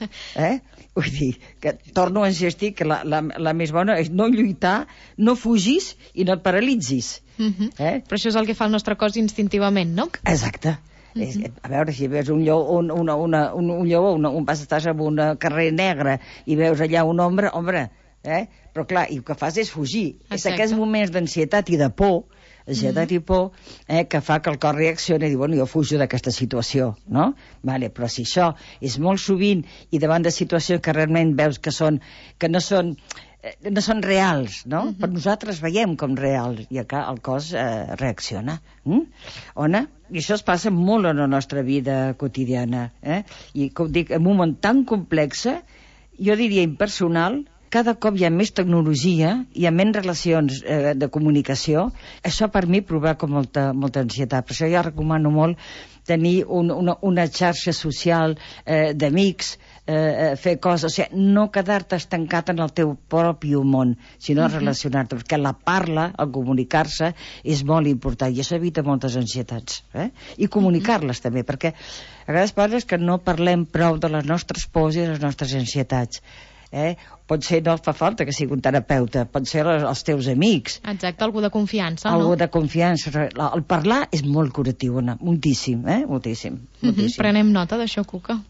Eh? Vull dir, que torno a insistir que la, la, la més bona és no lluitar, no fugis i no et paralitzis. Mm-hmm. eh? Però això és el que fa el nostre cos instintivament, no? Exacte. Mm-hmm. A veure, si veus un lleó, un, una, una, un, un lleó, una, un vas estàs en un carrer negre i veus allà un ombra, ombra, eh? Però clar, i el que fas és fugir. Exacte. És aquests moments d'ansietat i de por, ansietat mm-hmm. i por, eh, que fa que el cor reaccioni i diu, bueno, jo fujo d'aquesta situació, no? Vale, però si això és molt sovint i davant de situacions que realment veus que són, que no són no són reals, no? Uh-huh. Però nosaltres veiem com reals i acá el cos eh, reacciona. Mm? Ona? I això es passa molt en la nostra vida quotidiana. Eh? I com dic, en un món tan complex, jo diria impersonal, cada cop hi ha més tecnologia, hi ha menys relacions eh, de comunicació. Això per mi provoca molta, molta ansietat. Per això jo recomano molt tenir un, una, una xarxa social eh, d'amics, eh, fer coses, o sigui, no quedar-te estancat en el teu propi món, sinó uh-huh. relacionar-te, perquè la parla, el comunicar-se, és molt important, i això evita moltes ansietats. Eh? I comunicar-les uh-huh. també, perquè a vegades parles que no parlem prou de les nostres pors i les nostres ansietats. Eh? Pot ser, no fa falta que sigui un terapeuta, pot ser els teus amics. Exacte, algú de confiança, algú no? de confiança. El parlar és molt curatiu, Anna, moltíssim, eh? moltíssim. moltíssim. Mm-hmm. Prenem nota d'això, Cuca.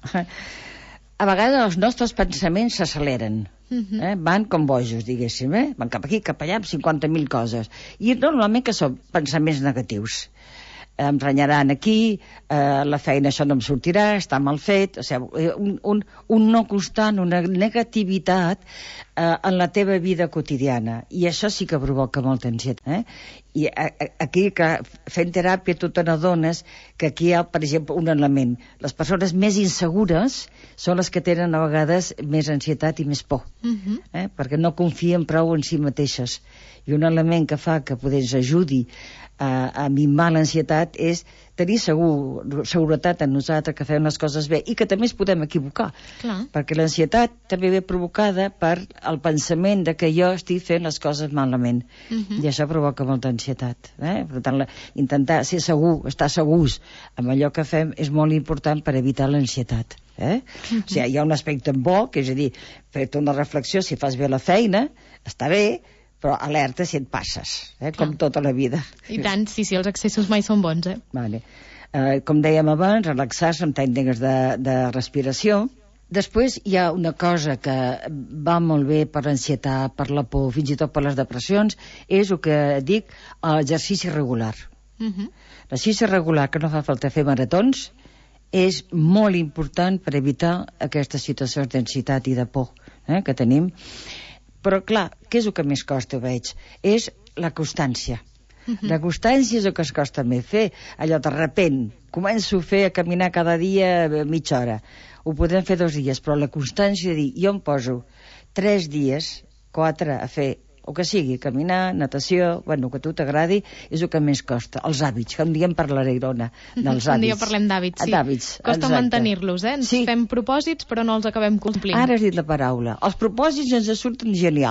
A vegades els nostres pensaments s'acceleren, mm-hmm. eh? van com bojos, diguéssim, eh? van cap aquí, cap allà, amb cinquanta mil coses. I normalment que són pensaments negatius. Em renyaran aquí, eh, la feina això no em sortirà, està mal fet, o sigui, un, un, un no constant, una negativitat eh, en la teva vida quotidiana, i això sí que provoca molta ansietat. Eh? I a, a, aquí, que fent teràpia, tu te n'adones que aquí hi ha, per exemple, un element. Les persones més insegures són les que tenen a vegades més ansietat i més por, uh-huh. eh? perquè no confien prou en si mateixes. I un element que fa que poder ens ajudi a, a minvar l'ansietat és tenir segur, seguretat en nosaltres que fem les coses bé i que també es podem equivocar. Clar. Perquè l'ansietat també ve provocada per el pensament de que jo estic fent les coses malament. Uh-huh. I això provoca molta ansietat. Eh? Per tant, la, intentar ser segur, estar segurs amb allò que fem és molt important per evitar l'ansietat. Eh? Uh-huh. O sigui, hi ha un aspecte bo, que és a dir, fer-te una reflexió, si fas bé la feina, està bé, però alerta si et passes, eh? com tota la vida. I tant, sí, sí, els excessos mai són bons, eh? Vale. Eh, com dèiem abans, relaxar-se amb tècniques de, de respiració. Després hi ha una cosa que va molt bé per l'ansietat, per la por, fins i tot per les depressions, és el que dic, l'exercici regular. Uh-huh. L'exercici regular, que no fa falta fer maratons, és molt important per evitar aquestes situacions d'ansietat i de por eh, que tenim. Però, clar, què és el que més costa, veig? És la constància. Uh-huh. La constància és el que es costa més fer. Allò, de repent, començo a fer a caminar cada dia mitja hora. Ho podem fer dos dies, però la constància de dir, jo em poso tres dies, quatre, a fer o que sigui, caminar, natació, bueno, que a tu t'agradi, és el que més costa. Els hàbits, que un dia en parlaré, Irona, dels hàbits. Un dia parlem d'hàbits, sí. D'hàbits, costa exacte. mantenir-los, eh? Ens sí. fem propòsits, però no els acabem complint. Ara has dit la paraula. Els propòsits ens surten genial.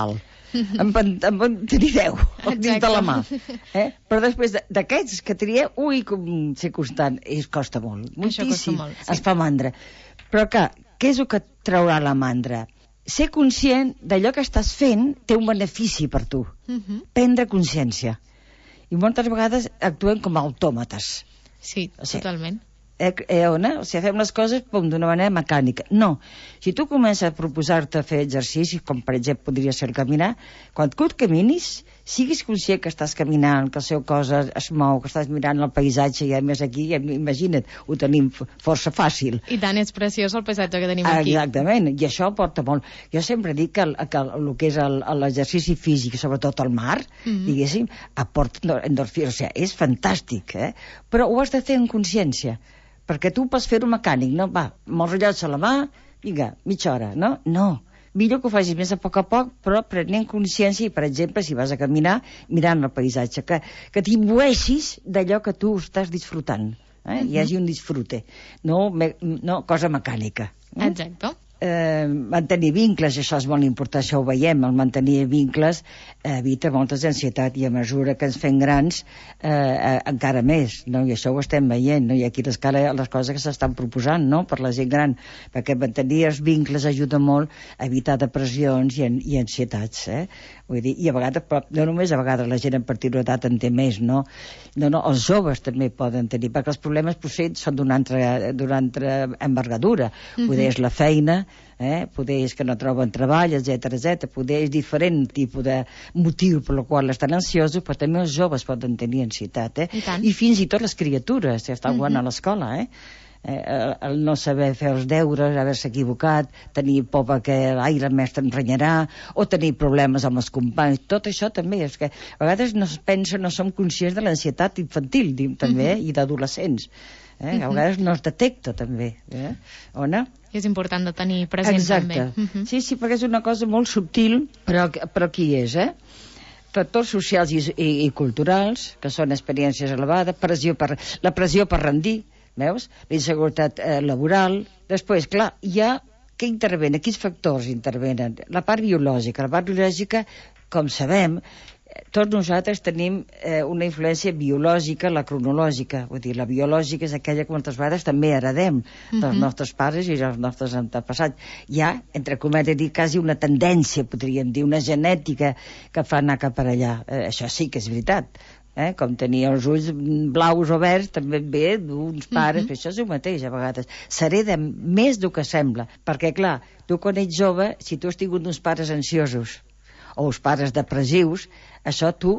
en van tenir deu dins de la mà. Eh? Però després d'aquests que trieu, ui, com ser constant, es costa molt, moltíssim, molt, sí. Es fa mandra. Però clar, què és el que et traurà la mandra? Ser conscient d'allò que estàs fent té un benefici per tu. Uh-huh. Prendre consciència. I moltes vegades actuem com autòmates. Sí, o sigui, totalment. Eh, eh, ona? O sigui, fem les coses d'una manera mecànica. No. Si tu comences a proposar-te fer exercicis, com per exemple podria ser el caminar, quan tu et caminis, siguis conscient que estàs caminant, que el seu cos es mou, que estàs mirant el paisatge, i a més aquí, imagina't, ho tenim força fàcil. I tant, és preciós el paisatge que tenim aquí. Exactament, i això aporta molt. Jo sempre dic que el que, el que és l'exercici físic, sobretot al mar, mm-hmm. diguéssim, aporta endorfina, o sigui, és fantàstic, eh? Però ho has de fer en consciència, perquè tu pots fer-ho mecànic, no? Va, amb el rellotge a la mà, vinga, mitja hora, no? No. Millor que ho facis més a poc a poc, però prenent consciència, i per exemple, si vas a caminar, mirant el paisatge, que, que t'imbueixis d'allò que tu estàs disfrutant, eh? Uh-huh. Hi hagi un disfrute, no, me, no cosa mecànica. Eh? Exacte. Eh, mantenir vincles, això és molt important, això ho veiem, el mantenir vincles eh, evita moltes ansietat, i a mesura que ens fem grans eh, eh, encara més, no? I això ho estem veient, no? I aquí l'escala les coses que s'estan proposant, no? Per la gent gran, perquè mantenir els vincles ajuda molt a evitar depressions i, i ansietats, eh? Vull dir, i a vegades, però no només a vegades la gent en partir d'edat en té més, no? No, no, els joves també poden tenir, perquè els problemes potser són d'una altra, d'una altra envergadura, uh-huh. Poder és la feina, eh? Poder és que no troben treball, etcètera, etcètera. Poder és diferent tipus de motiu per el qual estan ansiosos, però també els joves poden tenir ansietat, eh? I, I fins i tot les criatures, que estan jugant uh-huh. a l'escola, eh? Eh, el no saber fer els deures, haver-se equivocat, tenir por perquè ai, el mestre em renyarà, o tenir problemes amb els companys, tot això també és que a vegades no es pensa, no som conscients de l'ansietat infantil, diu, també, uh-huh. eh, i d'adolescents, eh? Uh-huh. A vegades no es detecta també, eh? Ona? És important de tenir present. Exacte. També. Uh-huh. Sí, sí, perquè és una cosa molt subtil, però, però aquí és, eh? Factors socials i, i, i culturals, que són experiències elevades, pressió per, la pressió per rendir, veus? La inseguretat eh, laboral. Després, clar, hi ha què intervenen, quins factors intervenen? La part biològica. La part biològica, com sabem, tots nosaltres tenim eh, una influència biològica, la cronològica. Vull dir, la biològica és aquella que moltes vegades també heredem uh-huh. dels nostres pares i dels nostres antepassats. Hi ha, entre cometes, dir, quasi una tendència, podríem dir, una genètica que fa anar cap per allà. Eh, això sí que és veritat. Eh? Com tenir els ulls blaus o verds també ve d'uns pares, uh-huh. això és el mateix a vegades, s'hereda més del que sembla, perquè clar, tu quan ets jove, si tu has tingut uns pares ansiosos o uns pares depressius, això tu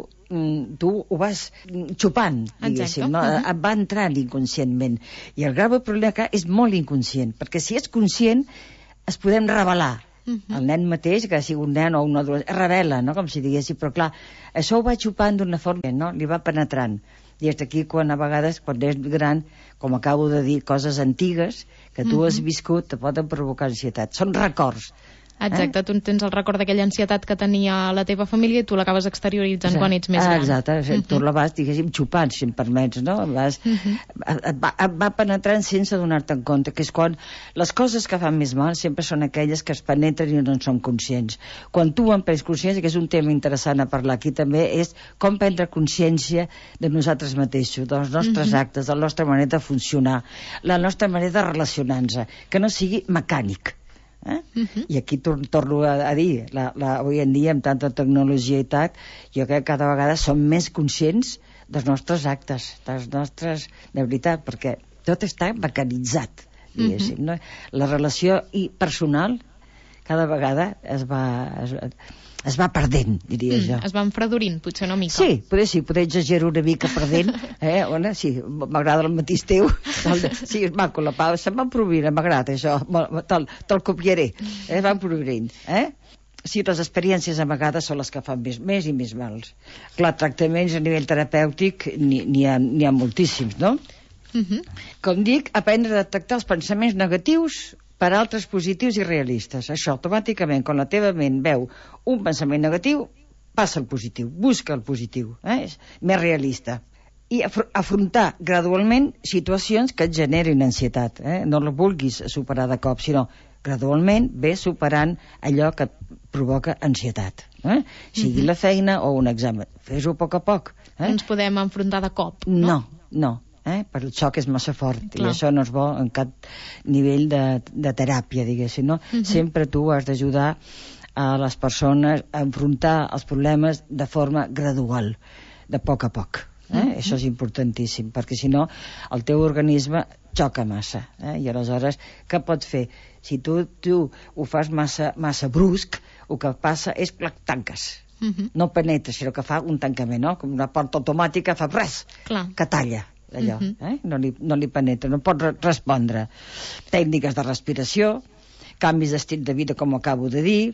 tu ho vas xupant, diguéssim, no? Uh-huh. Et va entrant inconscientment, i el grave problema que és molt inconscient, perquè si ets conscient es podem revelar. Uh-huh. El nen mateix, que sigui un nen o un adolescent, revela, no? Com si diguéssim, però clar, això ho va xupant d'una forma, no? Li va penetrant. I és d'aquí quan a vegades, quan ets gran, com acabo de dir, coses antigues que tu uh-huh. has viscut, te poden provocar ansietat. Són records. Exacte, eh? Tu tens el record d'aquella ansietat que tenia la teva família i tu l'acabes exterioritzant exacte. Quan ets més gran. Exacte, uh-huh. tu la vas, diguéssim, xupant, si em permets, no? Vas, uh-huh. et, va, et va penetrant sense donar-te en compte, que és quan les coses que fan més mal sempre són aquelles que es penetren i no en són conscients. Quan tu en prens consciència, que és un tema interessant a parlar aquí també, és com prendre consciència de nosaltres mateixos, dels nostres uh-huh. actes, de la nostra manera de funcionar, la nostra manera de relacionar-nos, que no sigui mecànic. Eh? Uh-huh. I aquí tor torno a, a dir la, la, avui en dia amb tanta tecnologia i tal, jo crec que cada vegada som més conscients dels nostres actes, dels nostres, de veritat, perquè tot està mecanitzat, diguéssim, uh-huh. no? La relació i personal cada vegada es va es, es va perdent, diria mm, jo. Es va enfredorint, potser una mica. Sí, poder sí, poder exagero una mica perdent, eh? Ona, sí, m'agrada el matís teu. Sí, és maco la pau, se'm va provint, m'agrada això, te'l te copiaré, eh? Va provint, eh? Sí, les experiències a vegades són les que fan més, més i més mals. Clar, tractaments a nivell terapèutic n'hi ha, ha moltíssims, no? Uh-huh. Com dic, aprendre a detectar els pensaments negatius per altres positius i realistes. Això, automàticament, quan la teva ment veu un pensament negatiu, passa al positiu, busca el positiu, eh? És més realista. I afr afrontar gradualment situacions que et generin ansietat, eh? No la vulguis superar de cop, sinó gradualment ve superant allò que provoca ansietat. Eh? Sigui la feina o un examen. Fes-ho a poc a poc. Eh? No ens podem enfrontar de cop, no? No, no. Eh? Per el xoc és massa fort. Clar. I això no és bo en cap nivell de, de teràpia, diguéssim. No? Uh-huh. Sempre tu has d'ajudar a les persones a enfrontar els problemes de forma gradual, de poc a poc. Eh? Uh-huh. Això és importantíssim, perquè si no el teu organisme xoca massa. Eh? I aleshores, què pots fer? Si tu, tu ho fas massa, massa brusc, el que passa és que tanques. Uh-huh. No penetra, sinó que fa un tancament, no? Com una porta automàtica fa res, Clar. que talla allò, Uh-huh. eh? no, li, no li penetra, no pot re respondre. Tècniques de respiració, canvis d'estil de vida, com acabo de dir,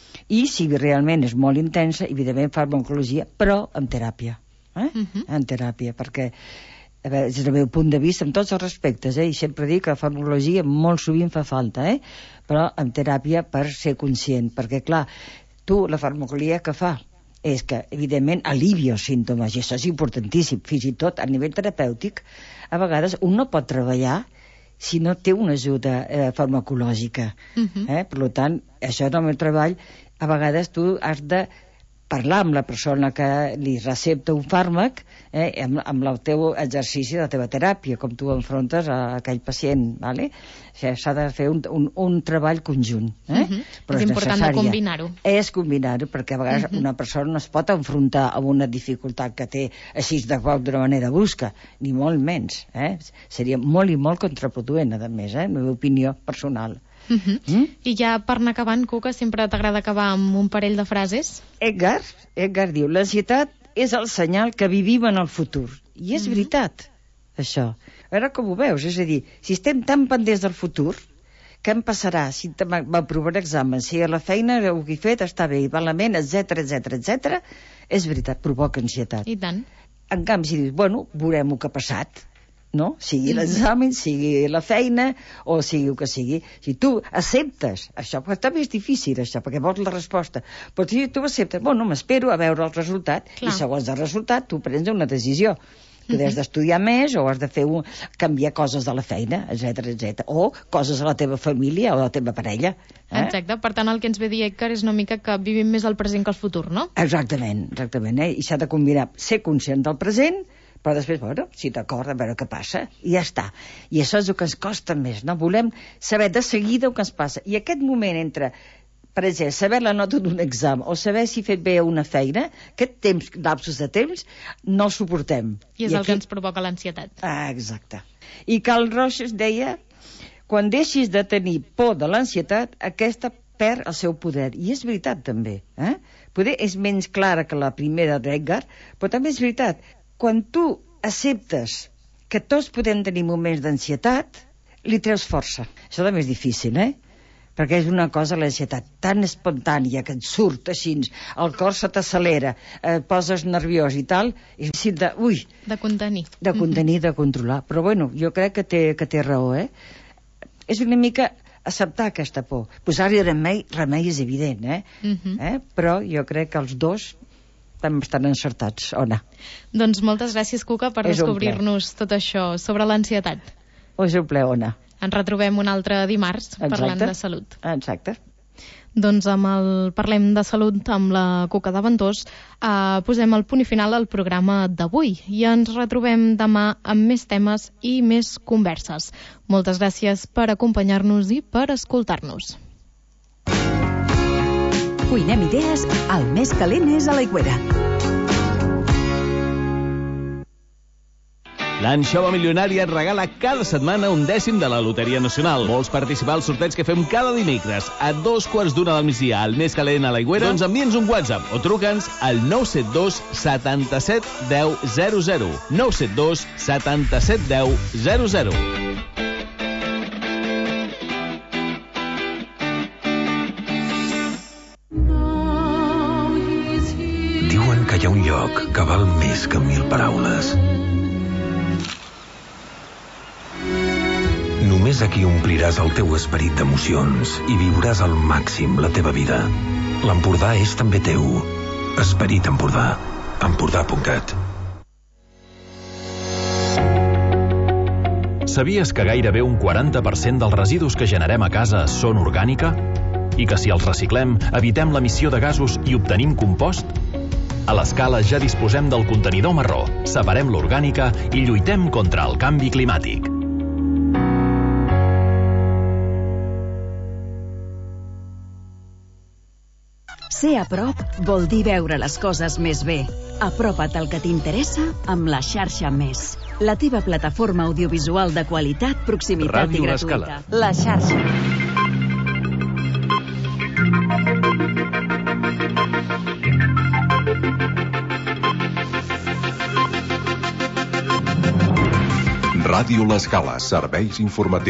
i si realment és molt intensa, evidentment farmacologia, però amb teràpia. Eh? Uh-huh. En teràpia, perquè a veure, des del meu punt de vista, en tots els respectes, eh? I sempre dic que la farmacologia molt sovint fa falta, eh? Però amb teràpia per ser conscient, perquè clar, tu la farmacologia que fa és que, evidentment, alivia els símptomes, i això és importantíssim, fins i tot a nivell terapèutic, a vegades un no pot treballar si no té una ajuda eh, farmacològica. Uh-huh. eh? Per tant, això en el meu treball, a vegades tu has de parlar amb la persona que li recepta un fàrmac, eh, amb, amb el teu exercici de la teva teràpia, com tu enfrontes a aquell pacient, ¿vale? O sigui, s'ha de fer un, un, un treball conjunt. Eh? Uh-huh. Però és, és important de combinar-ho. És combinar-ho, perquè a vegades uh-huh. una persona no es pot enfrontar amb una dificultat que té així de cop d'una manera brusca, ni molt menys. Eh? Seria molt i molt contraproduent, a més, eh? La meva opinió personal. Uh-huh. mm? I ja per anar acabant, Cuca, sempre t'agrada acabar amb un parell de frases? Edgar, Edgar diu, l'ansietat és el senyal que vivim en el futur. I és uh-huh. veritat, això. A veure com ho veus, és a dir, si estem tan pendents del futur, què em passarà si m'aprovaré examen, si a la feina ho que he fet està bé i malament, etcètera, etcètera, etcètera, és veritat, provoca ansietat. I tant. En canvi, si dius, bueno, veurem el que ha passat, no? Sigui l'examen, sigui la feina o sigui el que sigui. Si tu acceptes això, perquè també és difícil això, perquè vols la resposta, però si tu acceptes, bueno, m'espero a veure el resultat, Clar. I segons el resultat tu prens una decisió, que has d'estudiar més o has de fer un, canviar coses de la feina, etcètera, etcètera, o coses a la teva família o a la teva parella. Eh? Exacte, per tant el que ens ve dir Edgar és una mica que vivim més el present que el futur, no? Exactament, exactament, eh? I s'ha de combinar ser conscient del present, però després, bueno, si d'acord, a veure què passa, i ja està. I això és el que ens costa més, no? Volem saber de seguida el que ens passa. I aquest moment entre, per exemple, saber la nota d'un examen o saber si he fet bé una feina, aquest temps, lapsos de temps, no el suportem. I és I el aquí... que ens provoca l'ansietat. Ah, exacte. I Carl Rogers deia, quan deixis de tenir por de l'ansietat, aquesta perd el seu poder. I és veritat, també. Eh? Poder és menys clara que la primera d'Edgar, però també és veritat. Quan tu acceptes que tots podem tenir moments d'ansietat, li treus força. Això també és difícil, eh? Perquè és una cosa, l'ansietat, tan espontània que et surt així, el cor se t'accelera, et poses nerviós i tal, és difícil de... Ui, de contenir. De contenir, de controlar. Però bueno, jo crec que té, que té raó, eh? És una mica acceptar aquesta por. Posar-hi remei, remei és evident, eh? Uh-huh. eh? Però jo crec que els dos també estan encertats, Ona. Doncs moltes gràcies, Cuca, per descobrir-nos tot això sobre l'ansietat. És un ple, Ona. Ens retrobem un altre dimarts Exacte. Parlant de salut. Exacte. Doncs amb el Parlem de Salut amb la Cuca de Ventós eh, posem el punt i final al programa d'avui i ens retrobem demà amb més temes i més converses. Moltes gràcies per acompanyar-nos i per escoltar-nos. Cuinem idees, el més calent és a l'Aigüera. L'Anxova Milionària et regala cada setmana un dècim de la Loteria Nacional. Vols participar al sorteig que fem cada dimecres a dos quarts d'una del migdia al més calent a l'Aigüera? Doncs envia'ns un WhatsApp o truca'ns al nou set dos setanta-set deu zero zero. nou set dos setanta-set deu zero zero. Diuen que hi ha un lloc que val més que mil paraules. Només aquí ompliràs el teu esperit d'emocions i viuràs al màxim la teva vida. L'Empordà és també teu. Esperit Empordà. Empordà punt cat. Sabies que gairebé un quaranta per cent dels residus que generem a casa són orgànica? I que si els reciclem, evitem l'emissió de gasos i obtenim compost? A l'Escala ja disposem del contenidor marró, separem l'orgànica i lluitem contra el canvi climàtic. Ser a prop vol dir veure les coses més bé. Apropa't al que t'interessa amb la xarxa Més. La teva plataforma audiovisual de qualitat, proximitat Ràdio i gratuïta. L'Escala. La xarxa. Ràdio L'Escala, serveis informatius.